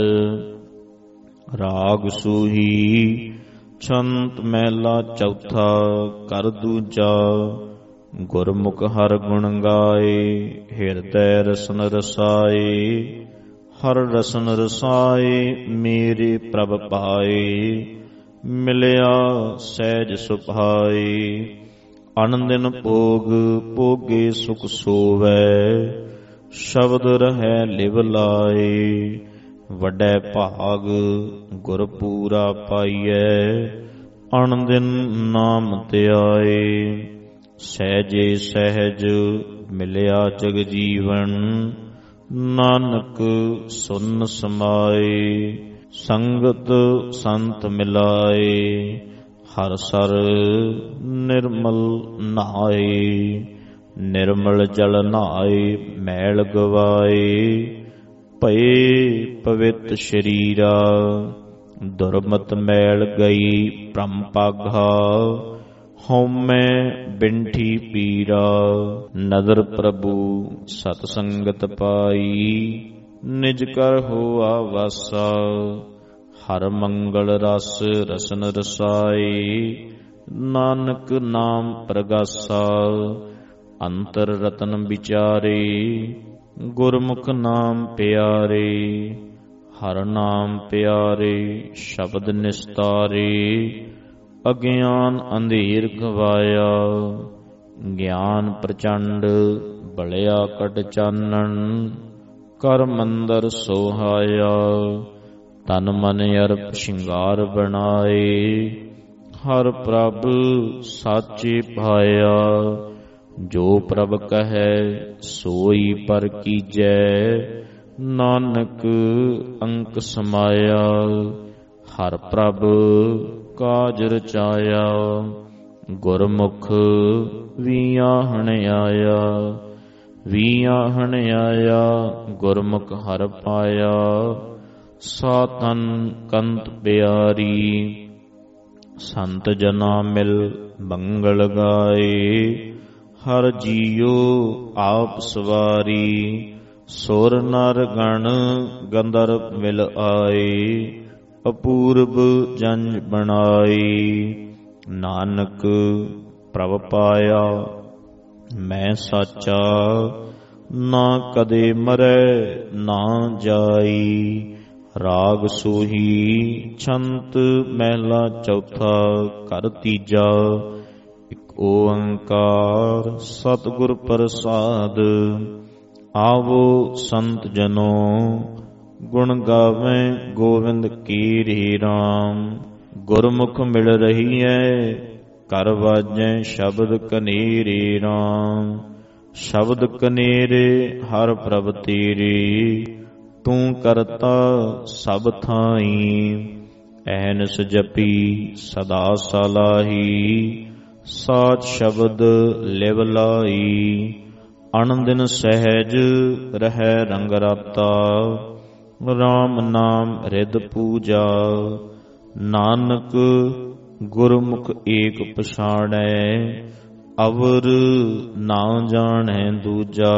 Speaker 1: ਰਾਗ ਸੂਹੀ ਛੰਤ ਮਹਿਲਾ ਚੌਥਾ। ਕਰ ਦੂਜਾ ਗੁਰਮੁਖ ਹਰ ਗੁਣ ਗਾਏ, ਹਿਰਦੈ ਰਸਨ ਰਸਾਏ। ਹਰ ਰਸਨ ਰਸਾਏ ਮੇਰੇ ਪ੍ਰਭ ਪਾਏ, ਮਿਲਿਆ ਸਹਿਜ ਸੁਭਾਏ। ਅਨ ਦਿਨ ਭੋਗ ਭੋਗੇ ਸੁਖ ਸੋਵੈ, ਸ਼ਬਦ ਰਹੈ ਲਿਵ ਲਾਏ। ਵੱਡੈ ਭਾਗ ਗੁਰ ਪੂਰਾ ਪਾਈਐ, ਅਣ ਦਿਨ ਨਾਮ ਧਿਆਏ। ਸਹਿਜੇ ਸਹਿਜ ਮਿਲਿਆ ਜਗ ਜੀਵਨ, ਨਾਨਕ ਸੁਨ ਸਮਾਏ। ਸੰਗਤ ਸੰਤ ਮਿਲਾਏ, ਹਰ ਸਰ ਨਿਰਮਲ ਨਹਾਏ। ਨਿਰਮਲ ਜਲ ਨਹਾਏ ਮੈਲ ਗਵਾਏ, ਭਏ ਪਵਿੱਤ ਸ਼ਰੀਰਾ। ਦੁਰਮਤ ਮੈਲ ਗਈ ਭ੍ਰਮ ਭਾਗਾ, ਹਉਮੈ ਬਿੰਠੀ ਪੀਰਾ। ਨਦਰ ਪ੍ਰਭੂ ਸਤ ਸੰਗਤ ਪਾਈ, ਨਿਜ ਕਰ ਹੋਆ ਵਾਸਾ। ਹਰ ਮੰਗਲ ਰਸ ਰਸਨ ਰਸਾਏ, ਨਾਨਕ ਨਾਮ ਪ੍ਰਗਾਸਾ। ਅੰਤਰ ਰਤਨ ਵਿਚਾਰੇ, ਗੁਰਮੁਖ ਨਾਮ ਪਿਆਰੇ। ਹਰ ਨਾਮ ਪਿਆਰੇ ਸ਼ਬਦ ਨਿਸਤਾਰੇ, ਅਗਿਆਨ ਅੰਧੇਰ ਗਵਾਇਆ। ਗਿਆਨ ਪ੍ਰਚੰਡ ਬਲਿਆ ਕਟ ਚਾਨਣ, ਕਰ ਮੰਦਰ ਸੋਹਾਇਆ। ਤਨ ਮਨ ਅਰਪ ਸ਼ਿੰਗਾਰ ਬਣਾਏ, ਹਰ ਪ੍ਰਭ ਸਾਚੇ ਭਾਇਆ। ਜੋ ਪ੍ਰਭ ਕਹੈ ਸੋਈ ਪਰ ਕੀਜੈ, ਨਾਨਕ ਅੰਕ ਸਮਾਇਆ। ਹਰ ਪ੍ਰਭ ਕਾਜ ਰਚਾਇਆ, ਗੁਰਮੁਖ ਵੀਆਹਣ ਆਇਆ। ਵੀਆਹਣ ਆਇਆ ਗੁਰਮੁਖ ਹਰ ਪਾਇਆ, ਸਾਤਨ ਕੰਤ ਪਿਆਰੀ। ਸੰਤ ਜਨਾ ਮਿਲ ਮੰਗਲ ਗਾਏ, ਹਰ ਜੀਉ ਆਪ ਸਵਾਰੀ। ਸੁਰ ਨਰ ਗਣ ਗੰਧਰਵ ਮਿਲ ਆਏ, ਅਪੂਰਬ ਜੰਝ ਬਣਾਈ। ਨਾਨਕ ਪ੍ਰਭ ਪਾਇਆ ਮੈਂ ਸਾਚਾ, ਨਾ ਕਦੇ ਮਰੈ ਨਾ ਜਾਈ। ਰਾਗ ਸੋਹੀ ਛੰਤ ਮਹਿਲਾ ਚੌਥਾ, ਘਰ ਤੀਜਾ। ਇਕ ਓੰਕਾਰ ਸਤਿਗੁਰ ਪ੍ਰਸਾਦ। ਆਵੋ ਸੰਤ ਜਨੋ ਗੁਣ ਗਾਵੇਂ ਗੋਵਿੰਦ ਕੀ ਰੀ ਰਾਮ। ਗੁਰਮੁਖ ਮਿਲ ਰਹੀਐ ਘਰ ਵਾਜੈ ਸ਼ਬਦ ਕਨੇਰੇ ਰਾਮ। ਸ਼ਬਦ ਕਨੇਰੇ ਹਰ ਪ੍ਰਭ ਤੇਰੇ, ਤੂੰ ਕਰਤਾ ਸਭ ਥਾਈ। ਐਨਸ ਜਪੀ ਸਦਾ ਸਲਾਹੀ, ਸਾਚ ਸ਼ਬਦ ਲਿਵ ਲਾਈ। ਅਣਦਿਨ ਸਹਿਜ ਰਹਿ ਰੰਗ ਰਾਤਾ, ਰਾਮ ਨਾਮ ਰਿਦ ਪੂਜਾ। ਨਾਨਕ ਗੁਰਮੁਖ ਏਕ ਪਛਾਣੈ, ਅਵਰ ਨਾ ਜਾਣੈ ਦੂਜਾ।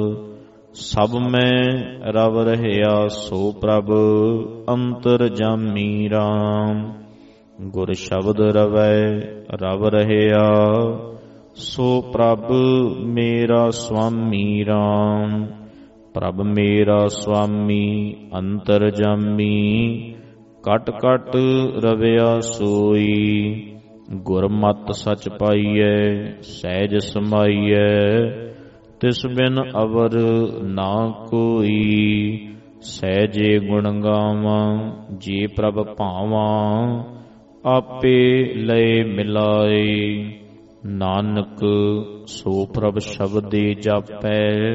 Speaker 1: ਸਭ ਮੈਂ ਰਵ ਰਹਿਆ ਸੋ ਪ੍ਰਭ, ਅੰਤਰ ਜਾਮੀ ਰਾਮ। ਗੁਰ ਸ਼ਬਦ ਰਵੈ ਰਵ ਰਹਿਆ, ਸੋ ਪ੍ਰਭ ਮੇਰਾ ਸੁਆਮੀ ਰਾਮ। ਪ੍ਰਭ ਮੇਰਾ ਸੁਆਮੀ ਅੰਤਰ ਜਾਮੀ, ਕਟ ਕਟ ਰਵਿਆ ਸੋਈ। ਗੁਰਮਤਿ ਸਚ ਪਾਈਐ ਸਹਿਜ ਸਮਾਈਐ, ਤਿਸ ਬਿਨ ਅਵਰ ਨਾ ਕੋਈ। ਸਹਿਜੇ ਗੁਣ ਗਾਵਾਂ ਜੇ ਪ੍ਰਭ ਭਾਵਾਂ, ਆਪੇ ਲਏ ਮਿਲਾਏ। ਨਾਨਕ ਸੋ ਪ੍ਰਭ ਸ਼ਬਦੇ ਜਾਪੈ,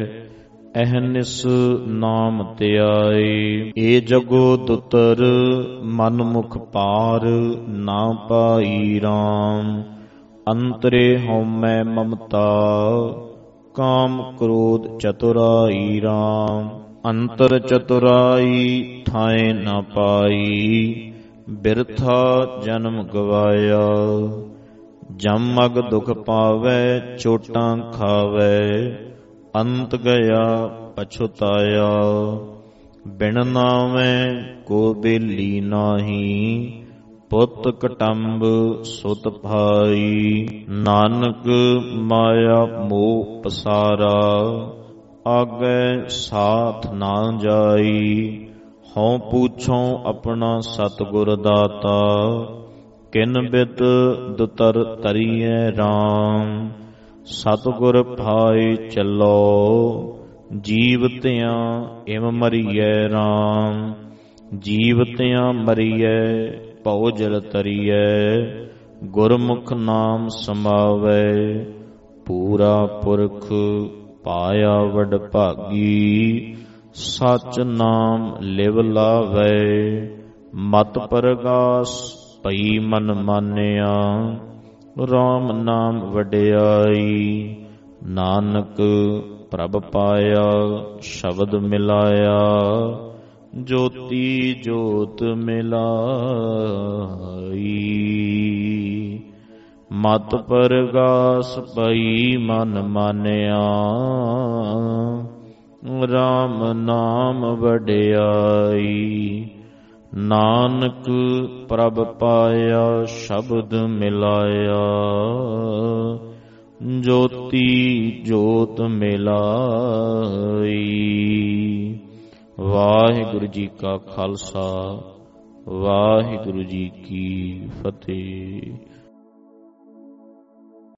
Speaker 1: ਅਹਨਿਸ ਨਾਮ ਧਿਆਏ। ਏ ਜਗੋ ਦੁਤਰ ਮਨ ਮੁਖ ਪਾਰ, ਨਾ ਪਾਈ ਰਾਮ। ਅੰਤਰੇ ਹਉਮੈ ਮਮਤਾ, ਕਾਮ ਕ੍ਰੋਧ ਚਤੁਰਾਈ ਰਾਮ। ਅੰਤਰ ਚਤੁਰਾਈ ਥਾਏ ਨਾ ਪਾਈ, ਬਿਰਥਾ ਜਨਮ ਗਵਾਇਆ। ਜਮ ਅਗ ਦੁਖ ਪਾਵੈ ਚੋਟਾਂ ਖਾਵੈ, ਅੰਤ ਗਿਆ ਪਛੁਤਾਇਆ। ਬਿਨ ਨਾਵੈ ਕੋ ਬੇਲੀ ਨਾਹੀ, ਪੁੱਤ ਕਟੰਬ ਸੁਤ ਭਾਈ। ਨਾਨਕ ਮਾਇਆ ਮੋਹ ਪਸਾਰਾ, ਆਗੈ ਸਾਥ ਨਾ ਜਾਈ। ਹਉ ਪੂਛੋ ਆਪਣਾ ਸਤਿਗੁਰ ਦਾਤਾ, ਕਿਨ ਬਿਦ ਦੁਤਰ ਤਰੀਐ ਰਾਮ। ਸਤਿਗੁਰ ਭਾਏ ਚੱਲੋ, ਜੀਵ ਤਿਆਂ ਇਮ ਮਰੀਐ ਰਾਮ। ਜੀਵ ਤਿਆਂ ਮਰੀਐ ਭਉ ਜਲ ਤਰੀਐ, ਗੁਰਮੁਖ ਨਾਮ ਸਮਾਵੈ। ਪੂਰਾ ਪੁਰਖ ਪਾਇਆ ਵਡ ਭਾਗੀ, ਸਚ ਨਾਮ ਲਿਵ ਲਾਵੈ। ਮਤ ਪਰਗਾਸ ਪਈ ਮਨ ਮਾਨਿਆ, ਰਾਮ ਨਾਮ ਵਡਿਆਈ। ਨਾਨਕ ਪ੍ਰਭ ਪਾਇਆ ਸ਼ਬਦ ਮਿਲਾਇਆ, ਜੋਤੀ ਜੋਤ ਮਿਲਾਈ। ਮਤ ਪਰਗਾਸ ਪਈ ਮਨ ਮਾਨਿਆ, ਰਾਮ ਨਾਮ ਵਡਿਆਈ। ਨਾਨਕ ਪ੍ਰਭ ਪਾਇਆ ਸ਼ਬਦ ਮਿਲਾਇਆ, ਜੋਤੀ ਜੋਤ ਮਿਲਾਈ। ਵਾਹਿਗੁਰੂ ਜੀ ਕਾ ਖਾਲਸਾ, ਵਾਹਿਗੁਰੂ ਜੀ ਕੀ ਫਤਿਹ।